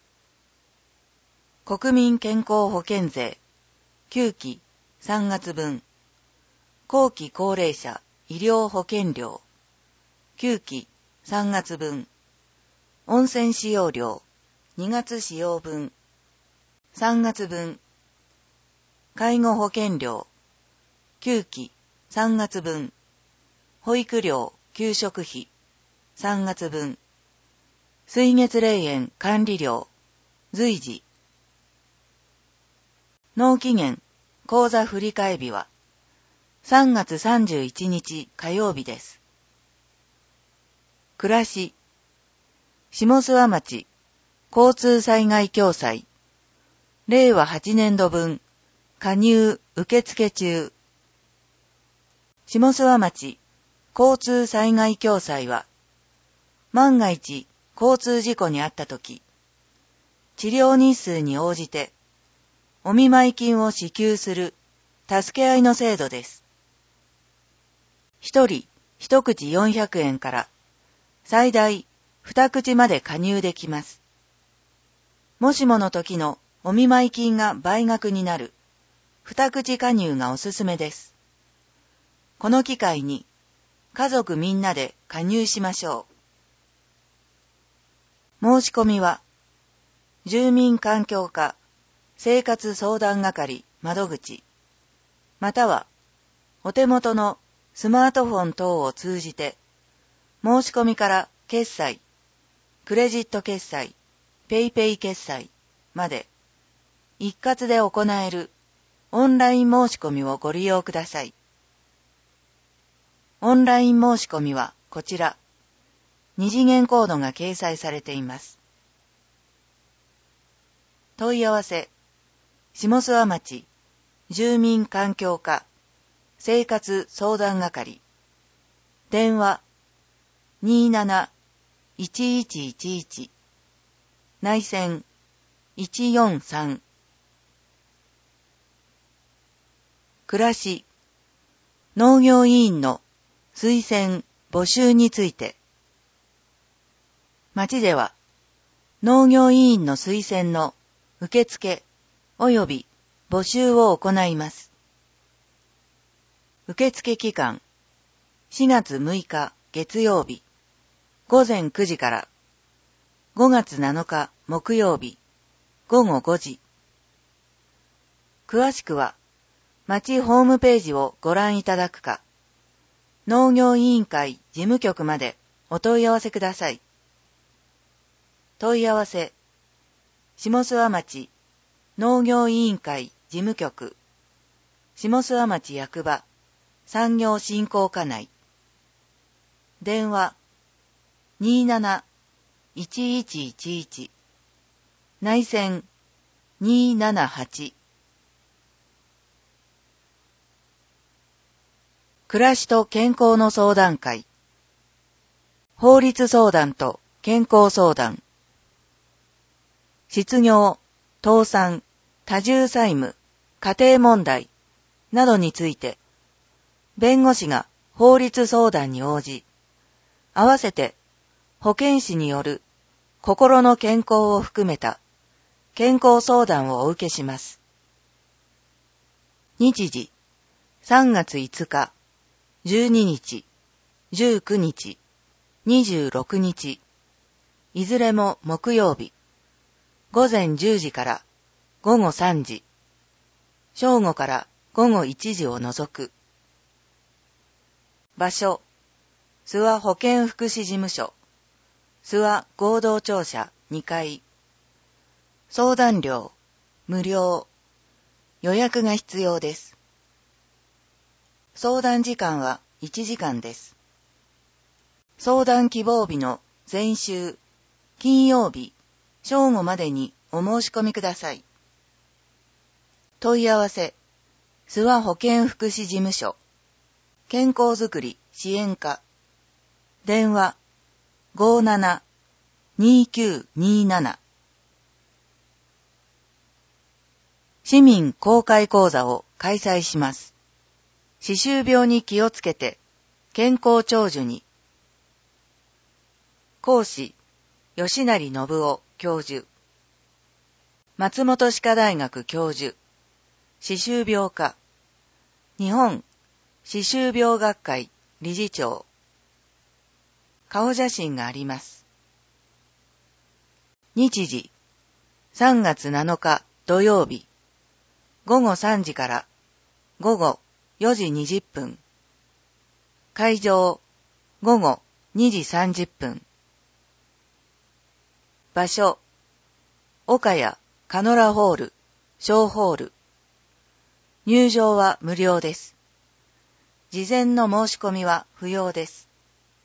国民健康保険税、9期3月分。後期高齢者医療保険料、9期3月分。温泉使用料、2月使用分。3月分。介護保険料、9期3月分。保育料、給食費、3月分。水月霊園管理料、随時。納期限、口座振替日は、3月31日火曜日です。暮らし、下諏訪町、交通災害共済、令和8年度分、加入受付中。下諏訪町、交通災害共済は、万が一交通事故に遭ったとき、治療日数に応じて、お見舞い金を支給する、助け合いの制度です。一人一口400円から、最大2口まで加入できます。もしもの時のお見舞い金が倍額になる、2口加入がおすすめです。この機会に、家族みんなで加入しましょう。申し込みは、住民環境課、生活相談係窓口、または、お手元のスマートフォン等を通じて、申し込みから決済、クレジット決済、ペイペイ決済まで、 一括で行えるオンライン申し込みをご利用ください。オンライン申し込みはこちら、二次元コードが掲載されています。問い合わせ、下諏訪町住民環境課生活相談係、電話 27-1111 内線143。暮らし、農業委員の推薦募集について。町では農業委員の推薦の受付及び募集を行います。受付期間、4月6日月曜日午前9時から5月7日木曜日午後5時。詳しくは町ホームページをご覧いただくか、農業委員会事務局までお問い合わせください。問い合わせ、下諏訪町農業委員会事務局、下諏訪町役場産業振興課内、電話 27-1111 内線278。暮らしと健康の相談会、法律相談と健康相談、失業、倒産、多重債務、家庭問題などについて、弁護士が法律相談に応じ、合わせて保健師による心の健康を含めた健康相談をお受けします。日時、3月5日、12日、19日、26日、いずれも木曜日、午前10時から午後3時、正午から午後1時を除く。場所、諏訪保健福祉事務所、諏訪合同庁舎2階。相談料、無料。予約が必要です。相談時間は1時間です。相談希望日の前週、金曜日、正午までにお申し込みください。問い合わせ、諏訪保健福祉事務所、健康づくり支援課、電話 57-2927。市民公開講座を開催します。歯周病に気をつけて、健康長寿に。講師、吉成信夫教授。松本歯科大学教授。歯周病科。日本歯周病学会理事長。顔写真があります。日時、3月7日土曜日、午後3時から午後4時20分。会場、午後2時30分。場所、岡谷カノラホール、小ホール。入場は無料です。事前の申し込みは不要です。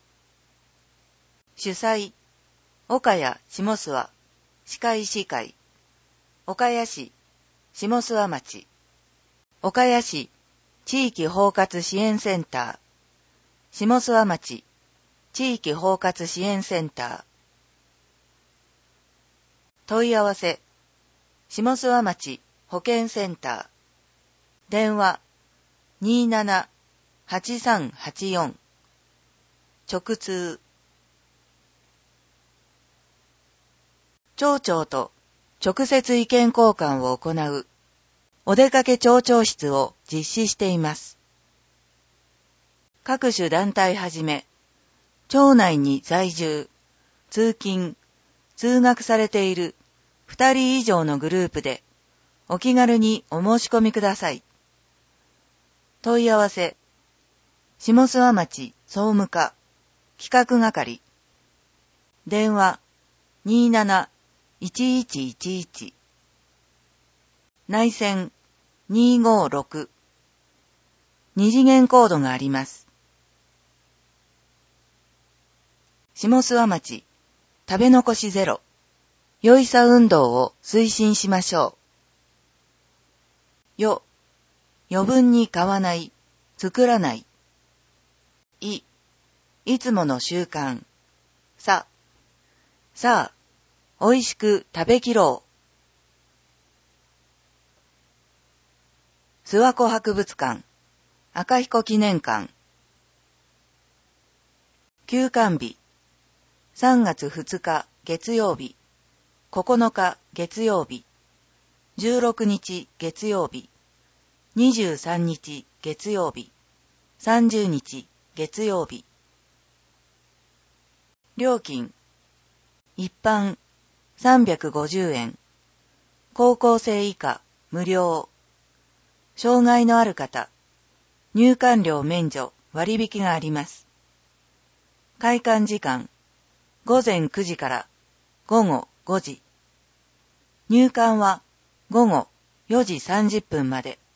主催、岡谷下諏訪歯科医師会、岡谷市下諏訪町、岡谷市地域包括支援センター、下諏訪町地域包括支援センター。問い合わせ、下諏訪町保健センター、電話 27-8384。直通。町長と直接意見交換を行うお出かけ町長室を実施しています。各種団体はじめ、町内に在住、通勤、通学されている2人以上のグループでお気軽にお申し込みください。問い合わせ、下諏訪町総務課企画係、電話 27-1111 内線256。二次元コードがあります。下諏訪町、食べ残しゼロ。良いさ運動を推進しましょう。余分に買わない、作らない。いつもの習慣。さあ、美味しく食べきろう。諏訪湖博物館、赤彦記念館。休館日、3月2日月曜日、9日月曜日、16日月曜日、23日月曜日、30日月曜日。料金、一般350円、高校生以下無料。障害のある方、入館料免除割引があります。開館時間、午前9時から午後5時。入館は午後4時30分まで。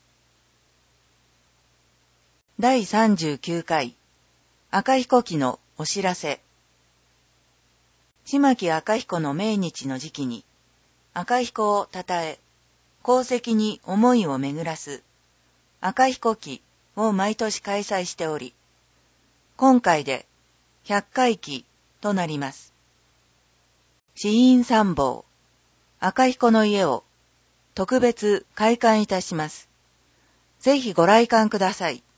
第39回赤彦記のお知らせ。島木赤彦の命日の時期に赤彦をたたえ、功績に思いを巡らす赤彦記を毎年開催しており、今回で100回忌となります。詩院参謀、赤彦の家を特別開館いたします。ぜひご来館ください。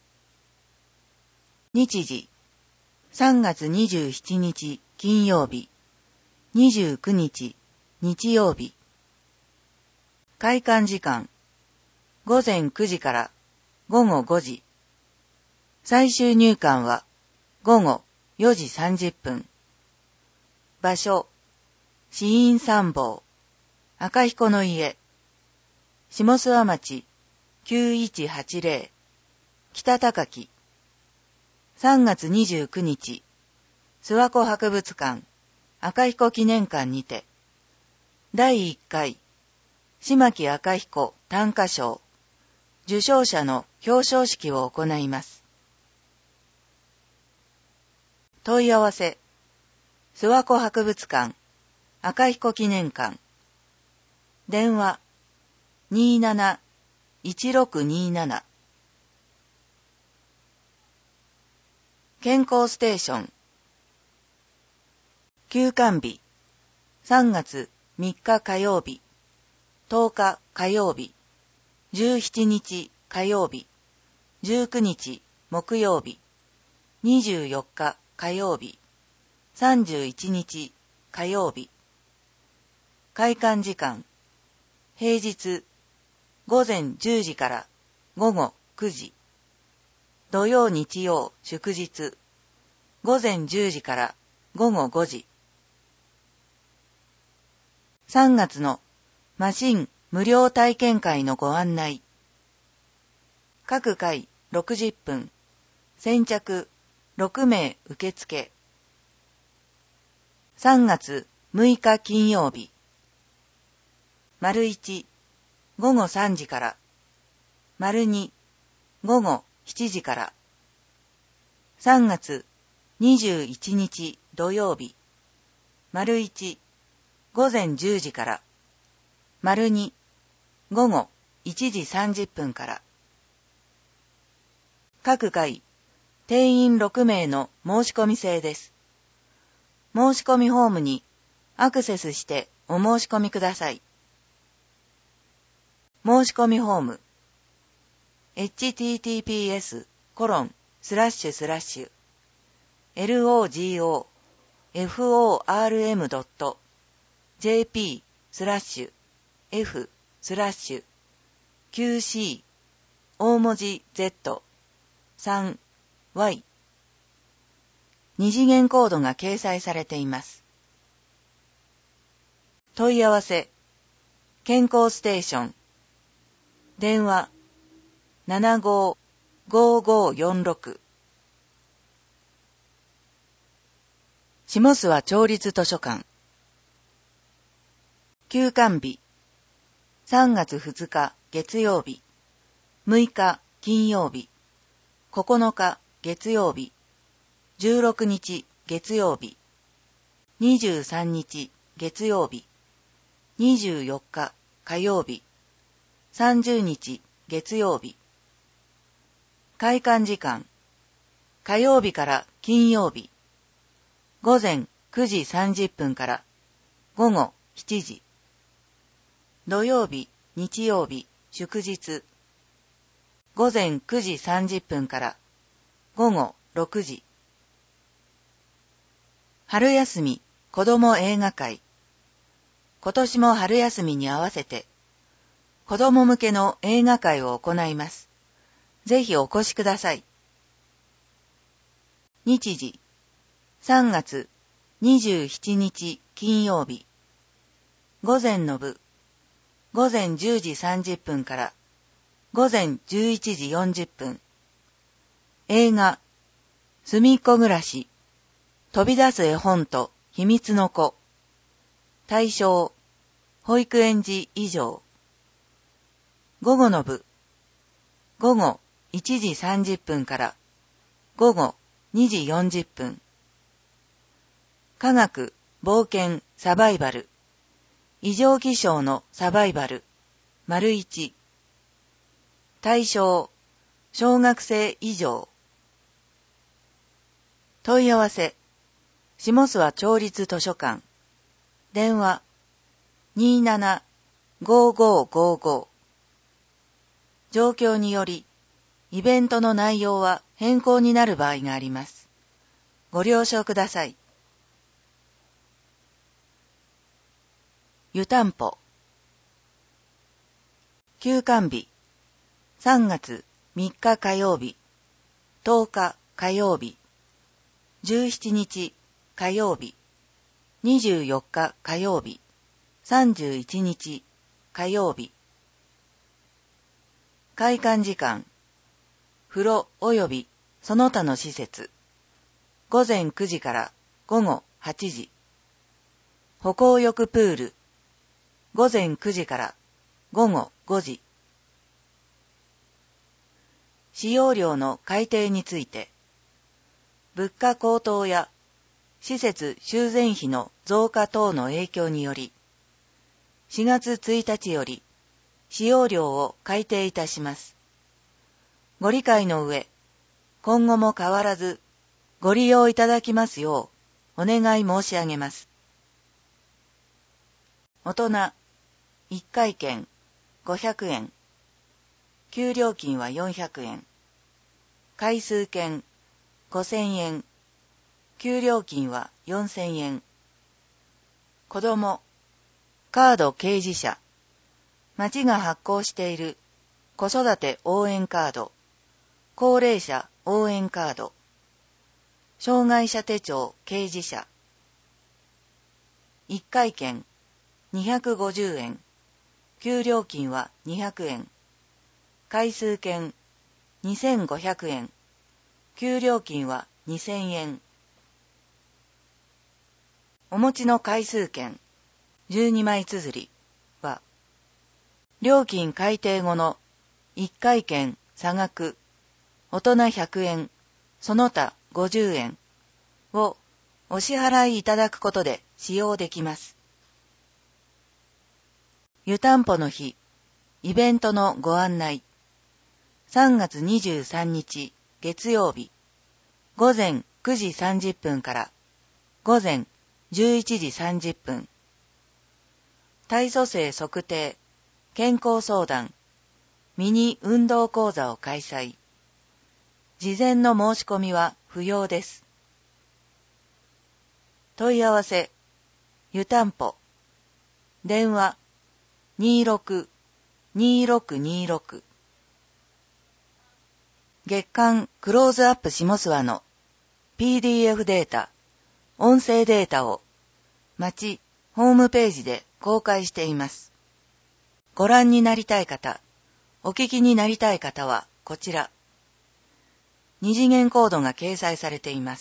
日時、3月27日金曜日、29日日曜日。開館時間、午前9時から午後5時。最終入館は午後4時30分。場所、詩院参謀、赤彦の家、下諏訪町9180、北高木。3月29日、諏訪湖博物館、赤彦記念館にて、第1回、島木赤彦短歌賞、受賞者の表彰式を行います。問い合わせ、諏訪湖博物館、赤彦記念館。電話、27-1627。健康ステーション。休館日、3月3日火曜日、10日火曜日、17日火曜日、19日木曜日、24日火曜日、31日火曜日。開館時間、平日午前10時から午後9時。土曜日曜祝日、午前10時から午後5時。3月のマシン無料体験会のご案内。各回60分、先着6名受付。3月6日金曜日。丸1、午後3時から。丸2、午後7時から。3月21日土曜日。丸1、午前10時から。丸2、午後1時30分から。各回、定員6名の申し込み制です。申し込みフォームにアクセスしてお申し込みください。申し込みフォーム https://logoform.jp/f/qc 大文字 Z3Y 二次元コードが掲載されています。問い合わせ、健康ステーション。電話、755546。下諏訪町立図書館。休館日、 3月2日月曜日、6日金曜日、9日月曜日、16日月曜日、23日月曜日、24日火曜日、30日月曜日。開館時間、火曜日から金曜日、午前9時30分から午後7時。土曜日、日曜日、祝日、午前9時30分から午後6時。春休み子ども映画会。今年も春休みに合わせて子ども向けの映画会を行います。ぜひお越しください。日時、3月27日金曜日、午前の部、午前10時30分から午前11時40分。映画、すみっこ暮らし、飛び出す絵本と秘密の子。対象、保育園児以上。午後の部、午後1時30分から午後2時40分。科学、冒険、サバイバル。異常気象のサバイバル。丸1。対象、小学生以上。問い合わせ、下諏訪町立図書館。電話、27-5555。状況により、イベントの内容は変更になる場合があります。ご了承ください。湯たんぽ。休館日。3月3日火曜日、10日火曜日、17日火曜日、24日火曜日、31日火曜日。開館時間、風呂及びその他の施設、午前9時から午後8時。歩行浴プール、午前9時から午後5時。使用料の改定について、物価高騰や施設修繕費の増加等の影響により、4月1日より使用料を改定いたします。ご理解の上、今後も変わらずご利用いただきますようお願い申し上げます。大人1回券500円、給料金は400円、回数券5000円、給料金は4000円。子ども、カード掲示者、町が発行している子育て応援カード、高齢者応援カード、障害者手帳掲示者。1回券250円、給料金は200円、回数券2500円、給料金は2000円。お持ちの回数券12枚綴りは、料金改定後の1回券差額、大人100円、その他50円をお支払いいただくことで使用できます。湯たんぽの日、イベントのご案内。3月23日月曜日、午前9時30分から午前11時30分。体組成測定、健康相談、ミニ運動講座を開催。事前の申し込みは不要です。問い合わせ、湯たんぽ。電話、26-2626。月刊クローズアップ下諏訪の PDF データ、音声データを町ホームページで公開しています。ご覧になりたい方、お聞きになりたい方はこちら。二次元コードが掲載されています。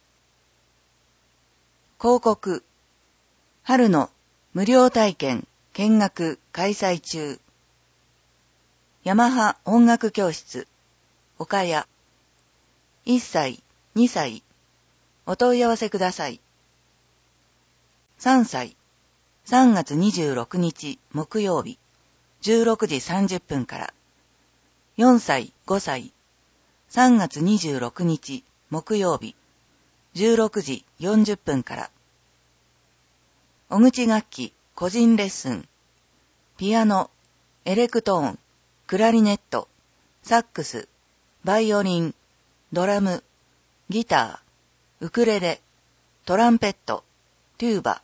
広告、春の無料体験見学開催中。ヤマハ音楽教室、岡谷。1歳、2歳。お問い合わせください。3歳、3月26日木曜日、16時30分から。4歳、5歳、3月26日木曜日、16時40分から。お口楽器、個人レッスン。ピアノ、エレクトーン、クラリネット、サックス、バイオリン、ドラム、ギター、ウクレレ、トランペット、テューバ。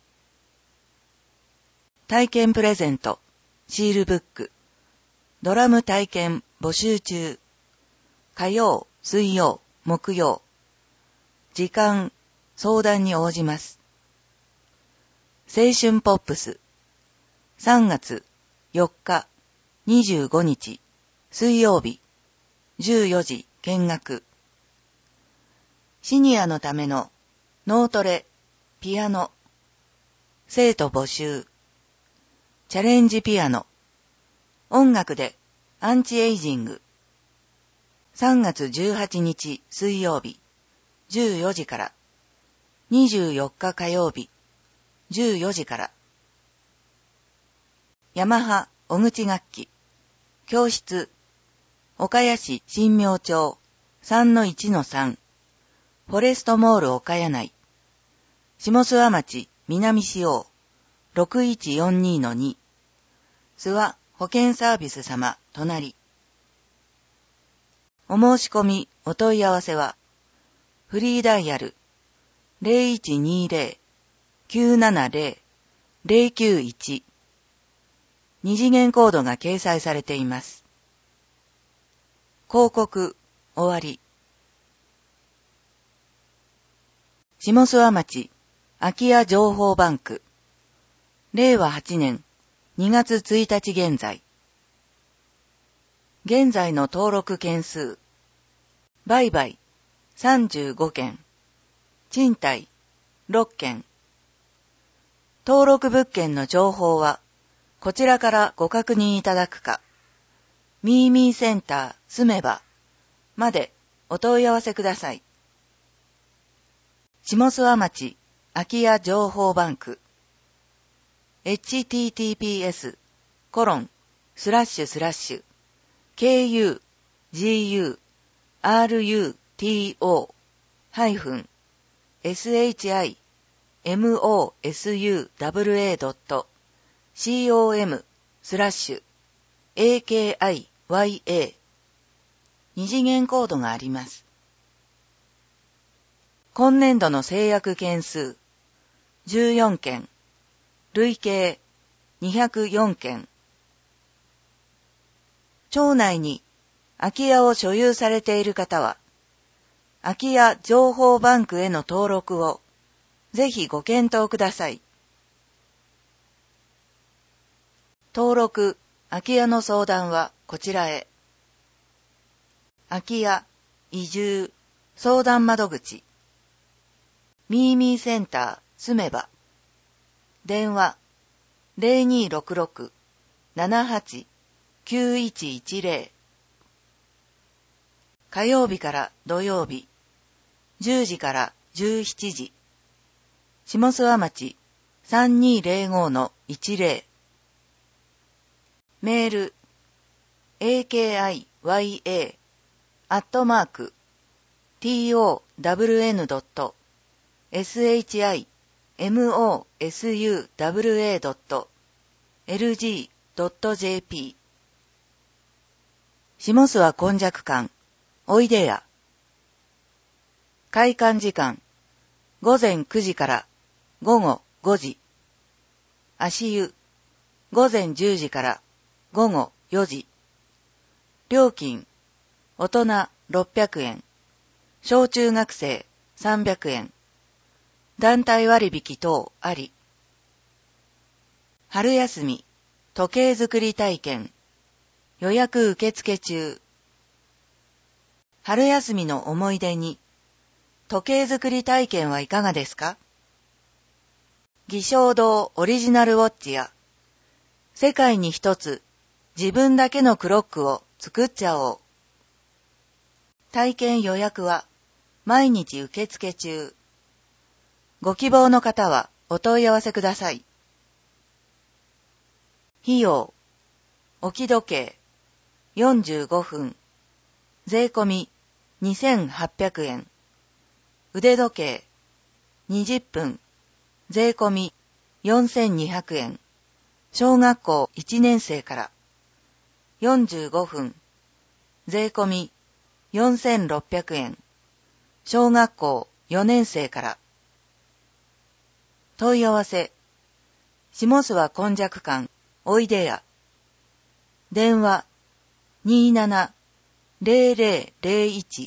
体験プレゼント、シールブック。ドラム体験募集中。火曜、水曜、木曜。時間、相談に応じます。青春ポップス。3月4日、25日、水曜日、14時見学。シニアのための脳トレ、ピアノ。生徒募集。チャレンジピアノ。音楽でアンチエイジング。3月18日水曜日、14時から。24日火曜日、14時から。ヤマハお口楽器。教室。岡谷市新明町 3-1-3。フォレストモール岡谷内。下諏訪町南市央 6142-2。諏訪保健サービス様隣。お申し込みお問い合わせは、フリーダイヤル 0120-970-091。二次元コードが掲載されています。広告、終わり。下諏訪町、空き家情報バンク。令和8年2月1日現在。現在の登録件数。売買、35件。賃貸、6件。登録物件の情報は、こちらからご確認いただくか、ミーミーセンター住めばまでお問い合わせください。下諏訪町空き家情報バンク https://kuju-RUTO-simusua/akiya 二次元コードがあります。今年度の成約件数14件、累計204件。町内に空き家を所有されている方は、空き家情報バンクへの登録をぜひご検討ください。登録、空き家の相談はこちらへ。空き家、移住、相談窓口。ミーミーセンター、住めば。電話、0266-78-9110。火曜日から土曜日、10時から17時。下諏訪町 3205-10。メール akiya.town.shimosuwa.lg.jp 下諏訪今昔館おいでや。開館時間午前9時から午後5時。足湯午前10時から午後4時。料金大人600円、小中学生300円、団体割引等あり。春休み時計作り体験予約受付中。春休みの思い出に時計作り体験はいかがですか？義祥堂オリジナルウォッチや世界に一つ、自分だけのクロックを作っちゃおう。体験予約は毎日受付中。ご希望の方はお問い合わせください。費用、置き時計45分、税込み2800円。腕時計20分、税込み4200円。小学校1年生から45分、税込み4600円。小学校4年生から。問い合わせ、下諏訪今昔館おいでや。電話27-0001。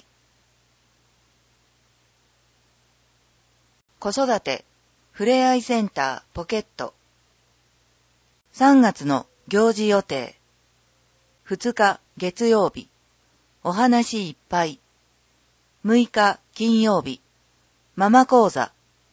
子育てふれあいセンターポケット。3月の行事予定。2日月曜日、お話いっぱい。6日金曜日、ママ講座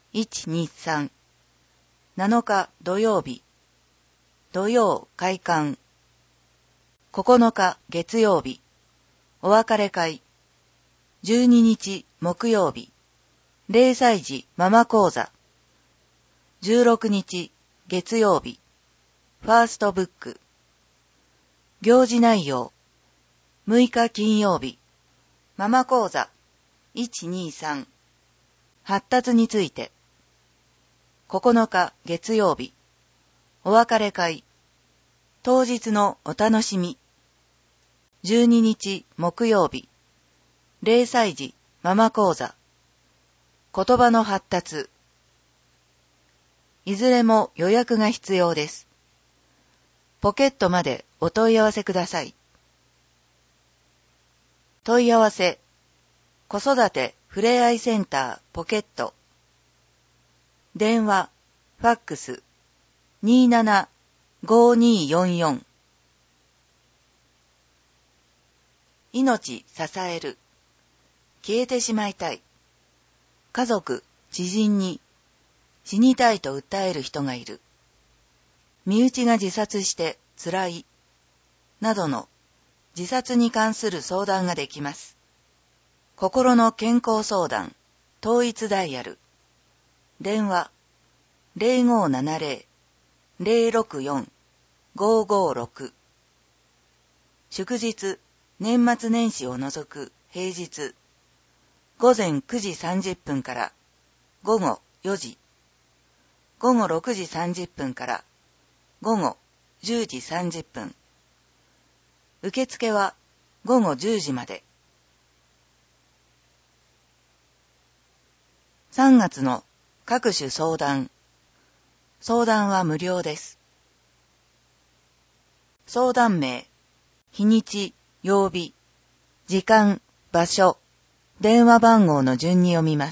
123。7日土曜日、土曜開館。9日月曜日、お別れ会。12日木曜日、0歳児ママ講座。16日月曜日、ファーストブック。行事内容。6日金曜日、ママ講座123。発達について。9日月曜日、お別れ会。当日のお楽しみ。12日木曜日、0歳児ママ講座。言葉の発達。いずれも予約が必要です。ポケットまでお問い合わせください。問い合わせ、子育てふれあいセンターポケット。電話、ファックス、27-5244。命支える。消えてしまいたい。家族、知人に死にたいと訴える人がいる。身内が自殺して辛い。などの自殺に関する相談ができます。心の健康相談、統一ダイヤル。電話、0570-064-556。祝日、年末年始を除く平日。午前9時30分から午後4時。午後6時30分から午後10時30分。受付は午後10時まで。3月の各種相談。相談は無料です。相談名、日にち、曜日、時間、場所、電話番号の順に読みます。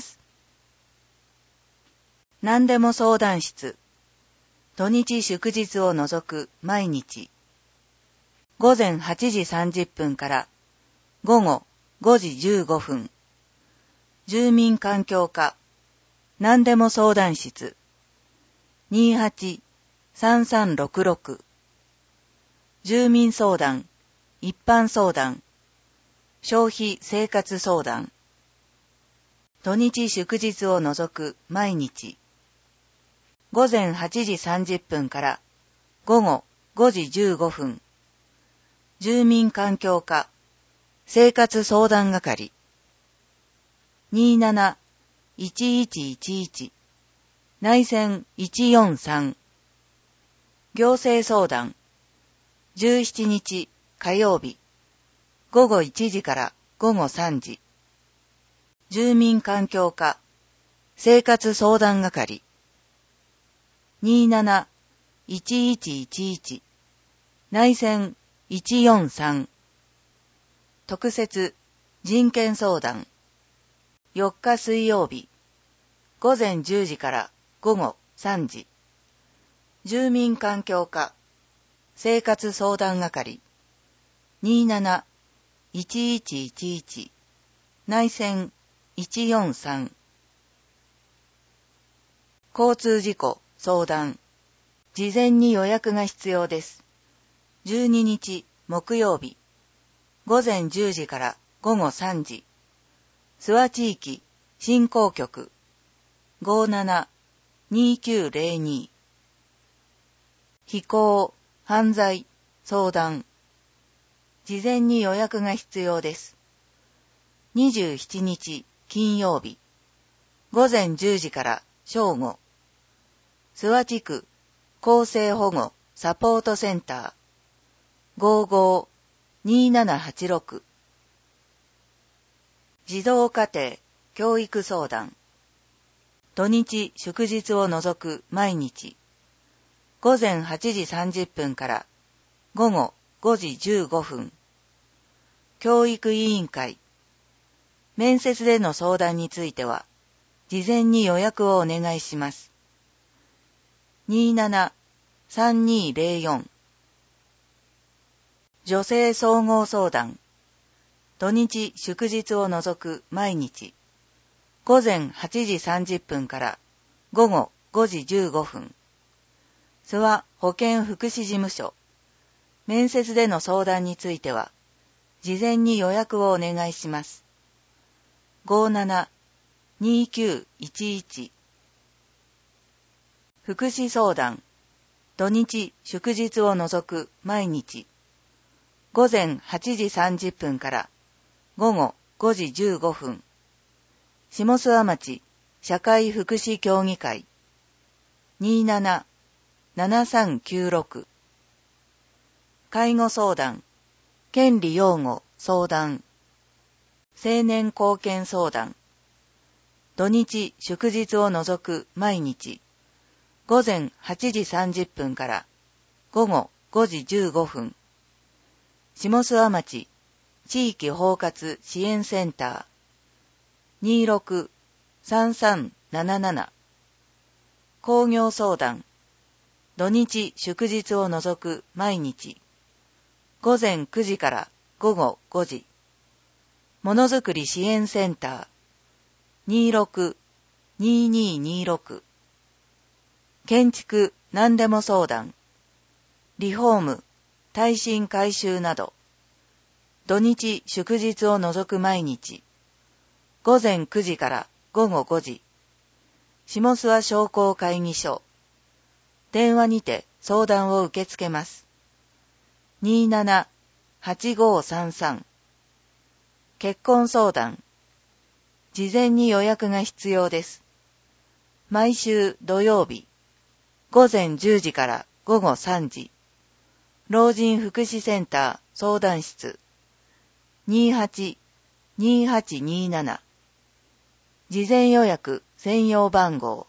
何でも相談室。土日祝日を除く毎日。午前8時30分から午後5時15分。住民環境課。何でも相談室。28-3366。住民相談、一般相談、消費生活相談。土日祝日を除く毎日。午前8時30分から午後5時15分。住民環境課、生活相談係。27-1111。内線143。行政相談。17日火曜日。午後1時から午後3時。住民環境課、生活相談係。27-1111。内線143。特設人権相談。4日水曜日。午前10時から午後3時。住民環境課、生活相談係。27-1111。内線143。交通事故相談。事前に予約が必要です。 12日木曜日、午前10時から午後3時、諏訪地域振興局 57-2902 非行、犯罪、相談。事前に予約が必要です。27日金曜日、午前10時から正午、諏訪地区更生保護サポートセンター 55-2786 児童家庭教育相談。土日祝日を除く毎日、午前8時30分から午後5時15分。教育委員会。面接での相談については、事前に予約をお願いします。27-3204 女性総合相談。土日祝日を除く毎日、午前8時30分から午後5時15分。諏訪保健福祉事務所。面接での相談については、事前に予約をお願いします。57-2911 福祉相談。土日祝日を除く毎日、午前8時30分から午後5時15分。下諏訪町社会福祉協議会 27-7396 介護相談、権利擁護相談、青年貢献相談。土日祝日を除く毎日、午前8時30分から午後5時15分。下諏訪町地域包括支援センター 26-3377 工業相談。土日祝日を除く毎日、午前9時から午後5時。ものづくり支援センター 26-2226 建築何でも相談。リフォーム、耐震改修など。土日祝日を除く毎日、午前9時から午後5時。下諏訪商工会議所。電話にて相談を受け付けます。27-8533 結婚相談。事前に予約が必要です。毎週土曜日、午前10時から午後3時。老人福祉センター相談室 28-2827 事前予約専用番号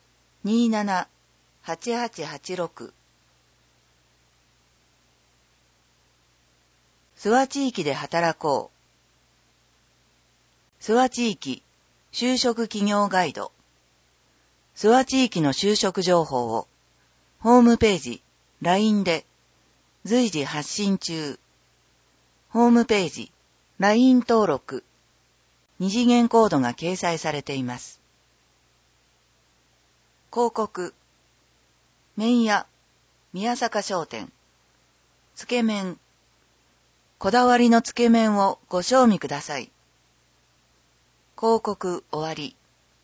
27-8886 諏訪地域で働こう。諏訪地域就職企業ガイド。諏訪地域の就職情報をホームページ LINE で随時発信中。ホームページ LINE 登録。二次元コードが掲載されています。広告。麺屋宮坂商店。つけ麺。こだわりのつけ麺をご賞味ください。広告終わり。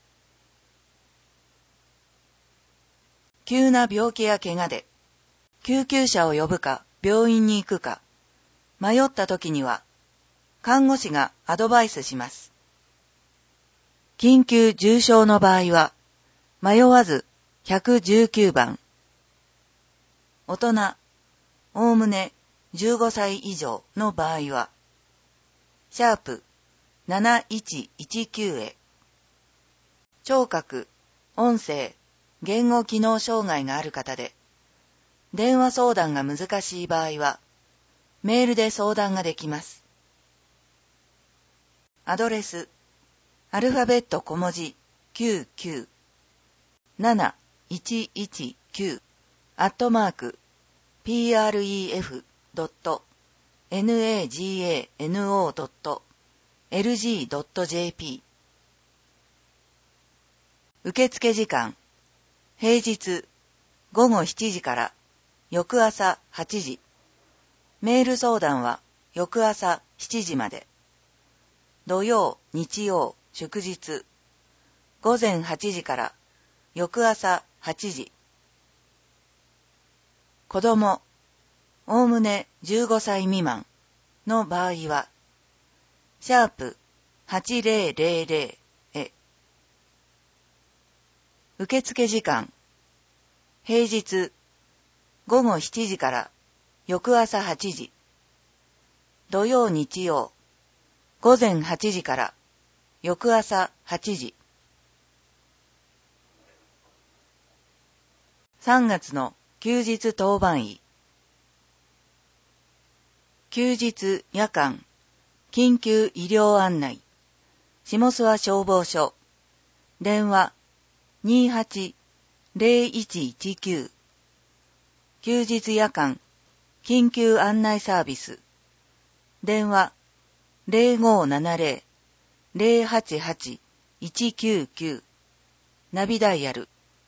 急な病気や怪我で救急車を呼ぶか病院に行くか迷った時には看護師がアドバイスします。緊急重症の場合は迷わず119番。大人、おおむね15歳以上の場合は#7119へ。聴覚、音声、言語機能障害がある方で電話相談が難しい場合はメールで相談ができます。アドレス、アルファベット小文字99 7119 @pref.nagano.lg.jp。 受付時間、平日午後7時から翌朝8時。 メール相談は翌朝7時まで。土曜、日曜、祝日。午前8時から翌朝8時。子供、おおむね15歳未満の場合は、#8000へ。受付時間、平日、午後7時から翌朝8時。土曜日曜、午前8時から翌朝8時。3月の休日当番医。休日夜間緊急医療案内。下諏訪消防署。電話 28-0119。休日夜間緊急案内サービス。電話 0570-088-199。ナビダイヤル。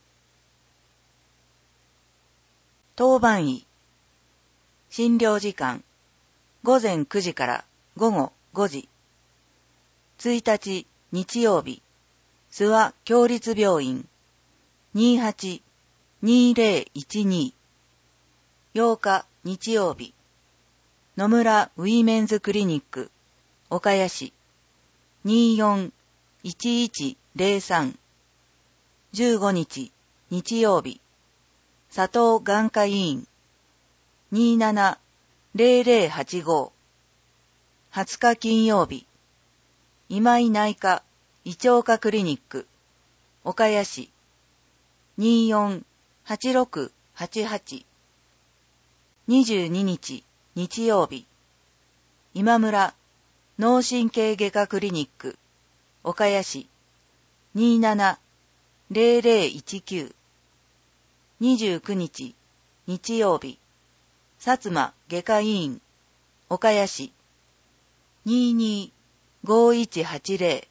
当番医。診療時間。午前9時から午後5時。1日日曜日。諏訪協立病院。28-2012。8日日曜日。野村ウィメンズクリニック。岡谷市。24-1103。15日日曜日。佐藤眼科医院。27-0085。20日金曜日。今井内科胃腸科クリニック。岡谷市。24-8688。22日日曜日。今村脳神経外科クリニック。岡谷市。27-0019。29日日曜日。薩摩外科医院。岡谷市。22-5180。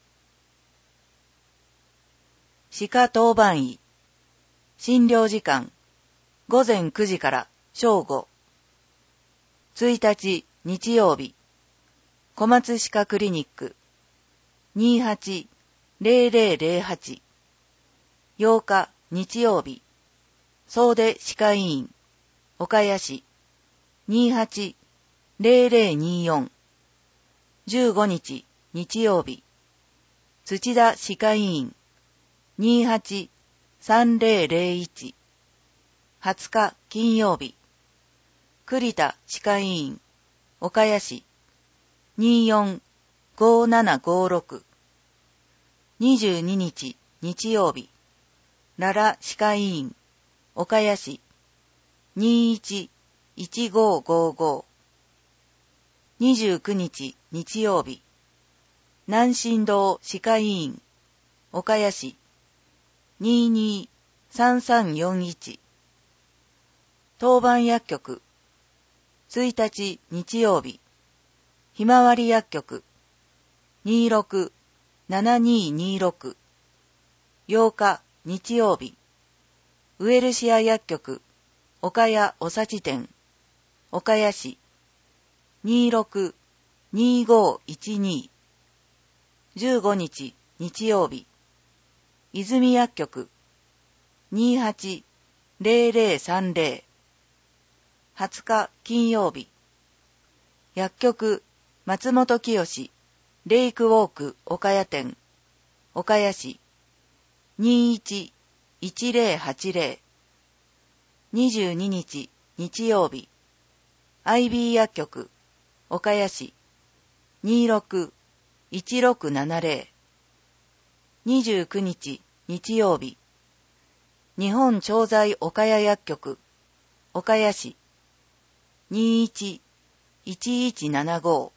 歯科当番医。診療時間。午前9時から正午。1日日曜日。小松歯科クリニック。28-0008。8日日曜日。総出歯科医院。岡谷市。28-0024。15日日曜日。土田歯科医院。28-3001。20日金曜日。栗田歯科医院。岡谷市。24-5756。22日日曜日。奈良歯科医院。岡谷市。21-1555。29日日曜日。南信道歯科医院。岡谷市。22-3341。当番薬局。1日日曜日。ひまわり薬局。26-7226。8日日曜日。ウエルシア薬局。岡谷おさち店。岡谷市。26-2512。15日日曜日。泉薬局。28-0030。20日金曜日。薬局松本清レイクウォーク岡谷店。岡谷市。21-1080。22日日曜日。IB 薬局岡谷市。26-1670。29日日曜日。日本調剤岡谷薬局岡谷市。21-1175。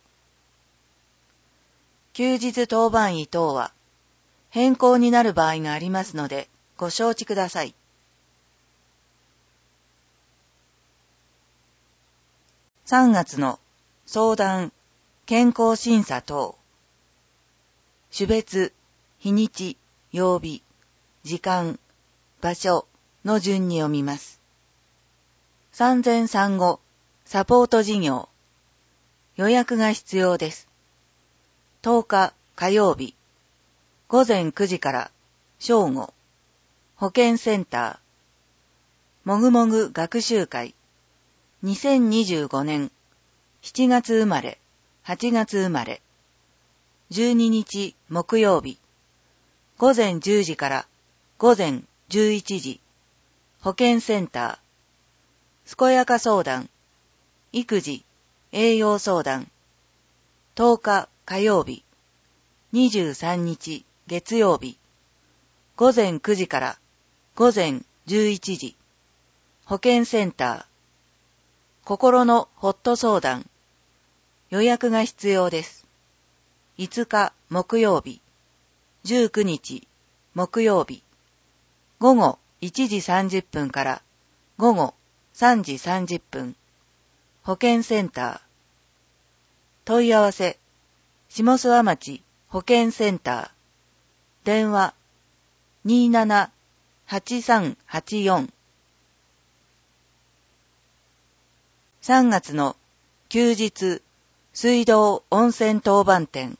休日当番医等は変更になる場合がありますのでご承知ください。3月の相談、健康審査等。種別、日にち、曜日、時間、場所の順に読みます。産前産後、 サポート事業。予約が必要です。10日火曜日。午前9時から正午。保健センター。もぐもぐ学習会。2025年7月生まれ、8月生まれ。12日木曜日。午前10時から午前11時。保健センター。健やか相談。育児、栄養相談。10日火曜日。23日月曜日。午前9時から午前11時。保健センター。心のホット相談。予約が必要です。5日木曜日。19日木曜日。午後1時30分から午後3時30分。保健センター。問い合わせ。下諏訪町保健センター。電話。27-8384。3月の休日、水道温泉当番店。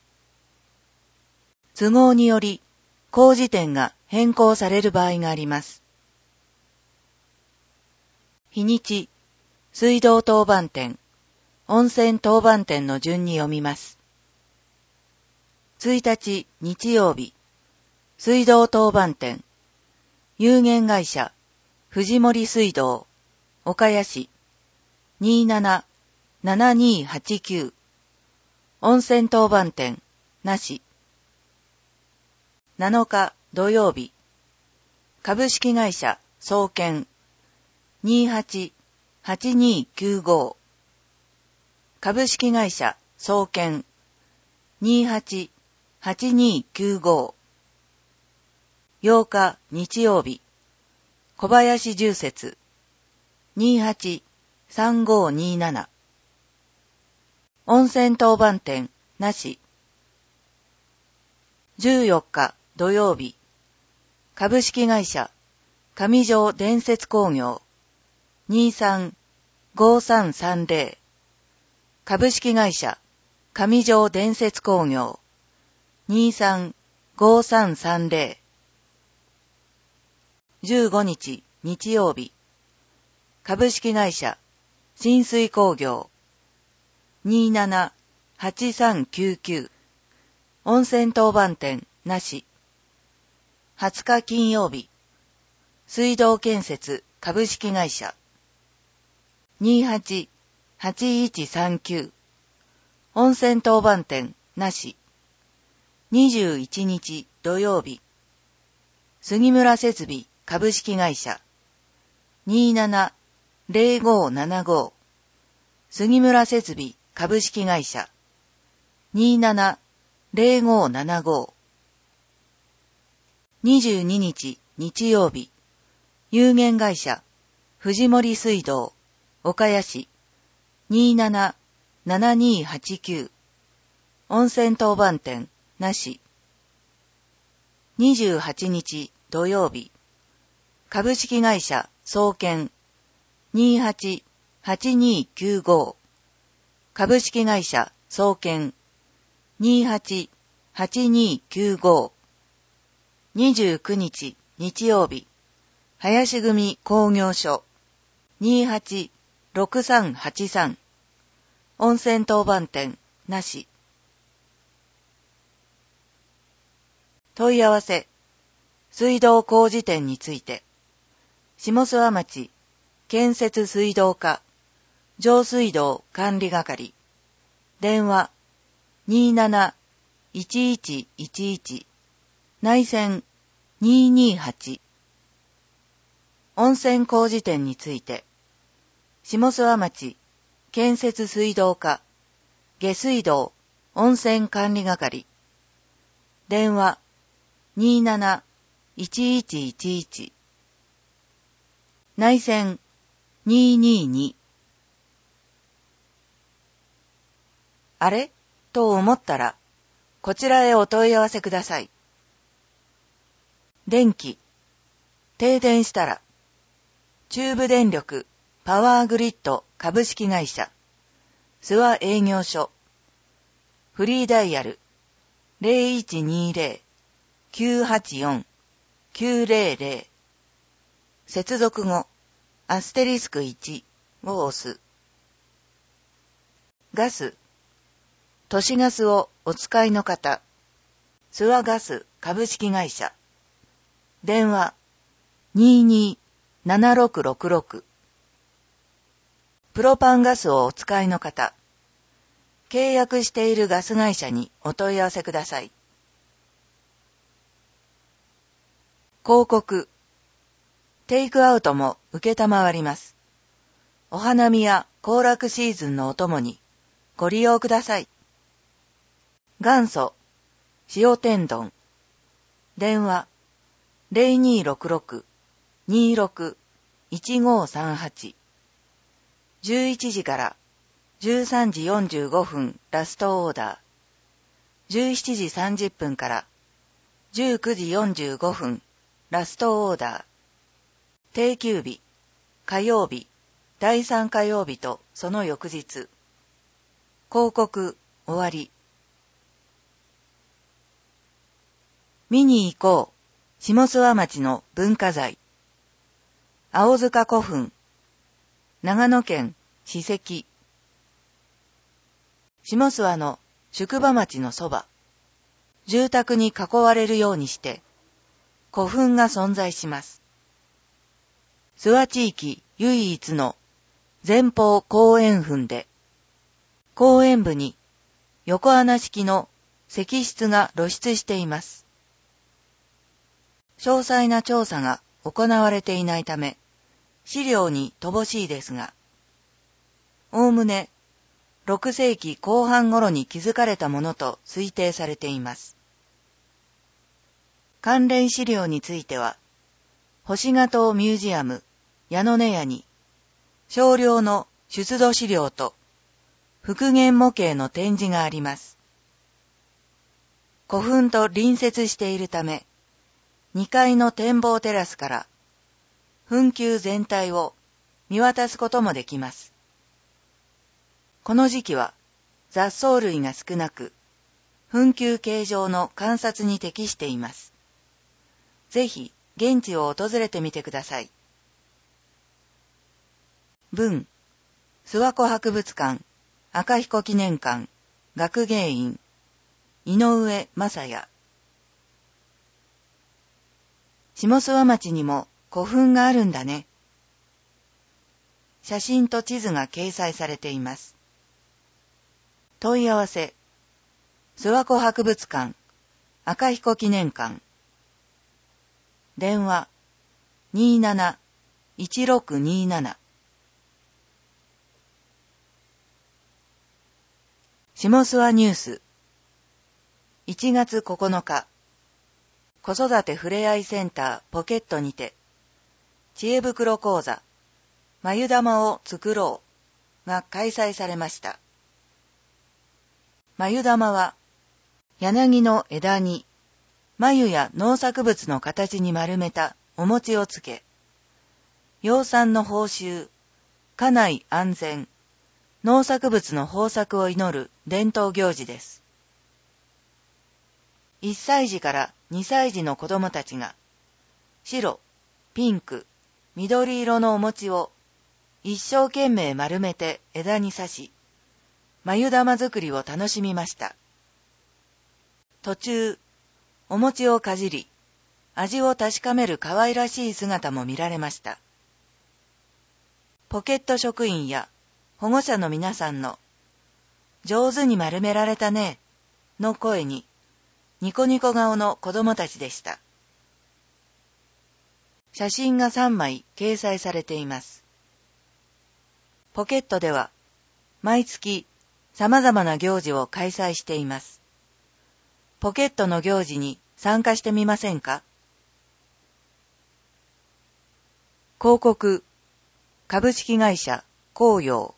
都合により、工事店が変更される場合があります。日にち、水道当番店、温泉当番店の順に読みます。1日日曜日、水道当番店、有限会社、藤森水道、岡谷市、27-7289、温泉当番店、なし。7日土曜日、株式会社、総研、28-8295、株式会社、総研、28-8295。8日日曜日、小林住設、28-3527。温泉当番店、なし。14日土曜日、株式会社、上条伝説工業、23-5330。株式会社、上条伝説工業、23-5330。15日日曜日、株式会社、浸水工業、27-8399。温泉当番店、なし。20日金曜日、水道建設株式会社、28-8139。温泉当番店、なし。21日土曜日、杉村設備株式会社、27-0575。杉村設備株式会社、27-0575。22日日曜日、有限会社、藤森水道、岡谷市、27-7289。温泉当番店、なし。28日土曜日、株式会社、総研、28-8295。株式会社、総研、28-8295。29日日曜日、林組工業所、28-6383。温泉当番店、なし。問い合わせ。水道工事店について。下諏訪町、建設水道課、上水道管理係。電話、27-1111。内線、228。温泉工事店について。下諏訪町、建設水道課、下水道、温泉管理係。電話、27-1111。内線、222。あれと思ったら、こちらへお問い合わせください。電気。停電したら、中部電力、パワーグリッド株式会社諏訪営業所フリーダイヤル 0120-984-900 接続後*1を押す。ガス都市ガスをお使いの方、諏訪ガス株式会社電話227666。プロパンガスをお使いの方、契約しているガス会社にお問い合わせください。広告テイクアウトも受けたまわります。お花見や行楽シーズンのお供にご利用ください。元祖塩天丼電話0266-26-1538 11時から13時45分ラストオーダー、17時30分から19時45分ラストオーダー、定休日火曜日第3火曜日とその翌日。広告終わり。見に行こう下諏訪町の文化財青塚古墳長野県史跡下諏訪の宿場町のそば、住宅に囲われるようにして古墳が存在します。諏訪地域唯一の前方後円墳で、後円部に横穴式の石室が露出しています。詳細な調査が行われていないため、資料に乏しいですが、おおむね6世紀後半頃に築かれたものと推定されています。関連資料については、星ヶ島ミュージアム矢野根屋に、少量の出土資料と復元模型の展示があります。古墳と隣接しているため、2階の展望テラスから墳丘全体を見渡すこともできます。この時期は雑草類が少なく、墳丘形状の観察に適しています。ぜひ現地を訪れてみてください。文、諏訪湖博物館、赤彦記念館、学芸員、井上正也。下諏訪町にも古墳があるんだね。写真と地図が掲載されています。問い合わせ、諏訪湖博物館、赤彦記念館。電話、27-1627。下諏訪ニュース。1月9日。子育てふれあいセンターポケットにて、知恵袋講座、眉玉を作ろうが開催されました。眉玉は、柳の枝に、眉や農作物の形に丸めたお餅をつけ、養蚕の報酬、家内安全、農作物の豊作を祈る伝統行事です。1歳児から2歳児の子供たちが、白、ピンク、緑色のお餅を一生懸命丸めて枝に刺し、眉玉作りを楽しみました。途中、お餅をかじり、味を確かめる可愛らしい姿も見られました。ポケット職員や保護者の皆さんの、上手に丸められたね、の声に、ニコニコ顔の子供たちでした。写真が3枚掲載されています。ポケットでは、毎月様々な行事を開催しています。ポケットの行事に参加してみませんか？広告、株式会社紅葉。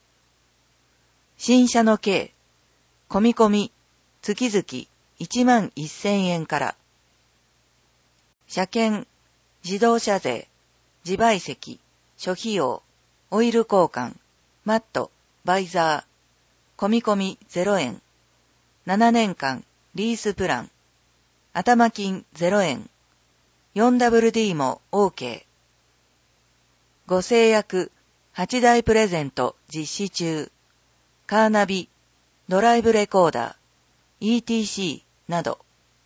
新車の軽、込み込み、月々11,000円から。車検、自動車税、自賠責、諸費用、オイル交換、 マット、バイザー、込み込み0円、7年間、リースプラン、頭金0円、4WD も OK。ご制約、8台プレゼント実施中、カーナビ、ドライブレコーダー、ETC など、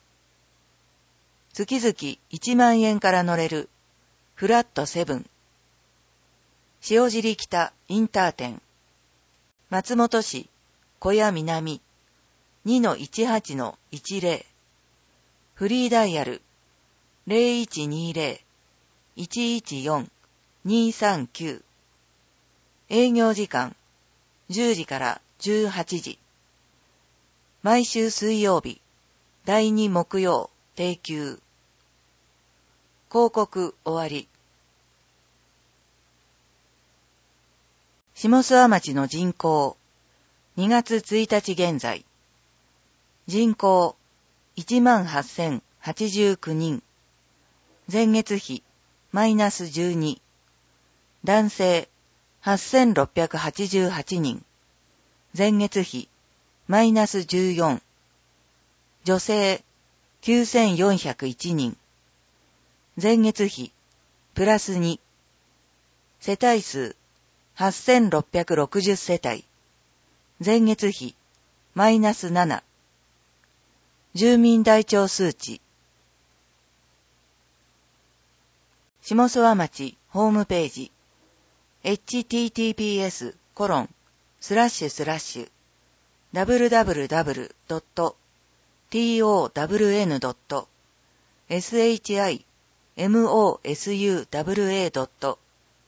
月々1万円から乗れる、フラット7、塩尻北インター店、松本市小屋南 2-18-10、フリーダイヤル 0120-114-239、営業時間10時から18時、毎週水曜日、第2木曜定休。広告終わり。下諏訪町の人口、2月1日現在、人口 18,089 人、前月比マイナス12、男性 8,688 人、前月比マイナス14、女性 9,401 人、前月比プラス2、世帯数8,660世帯、前月比マイナス7、住民台帳数値、下諏訪町ホームペー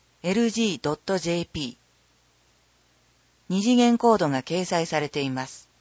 ジ、https://www.town.shimosuwa.lg.jp 二次元コードが掲載されています。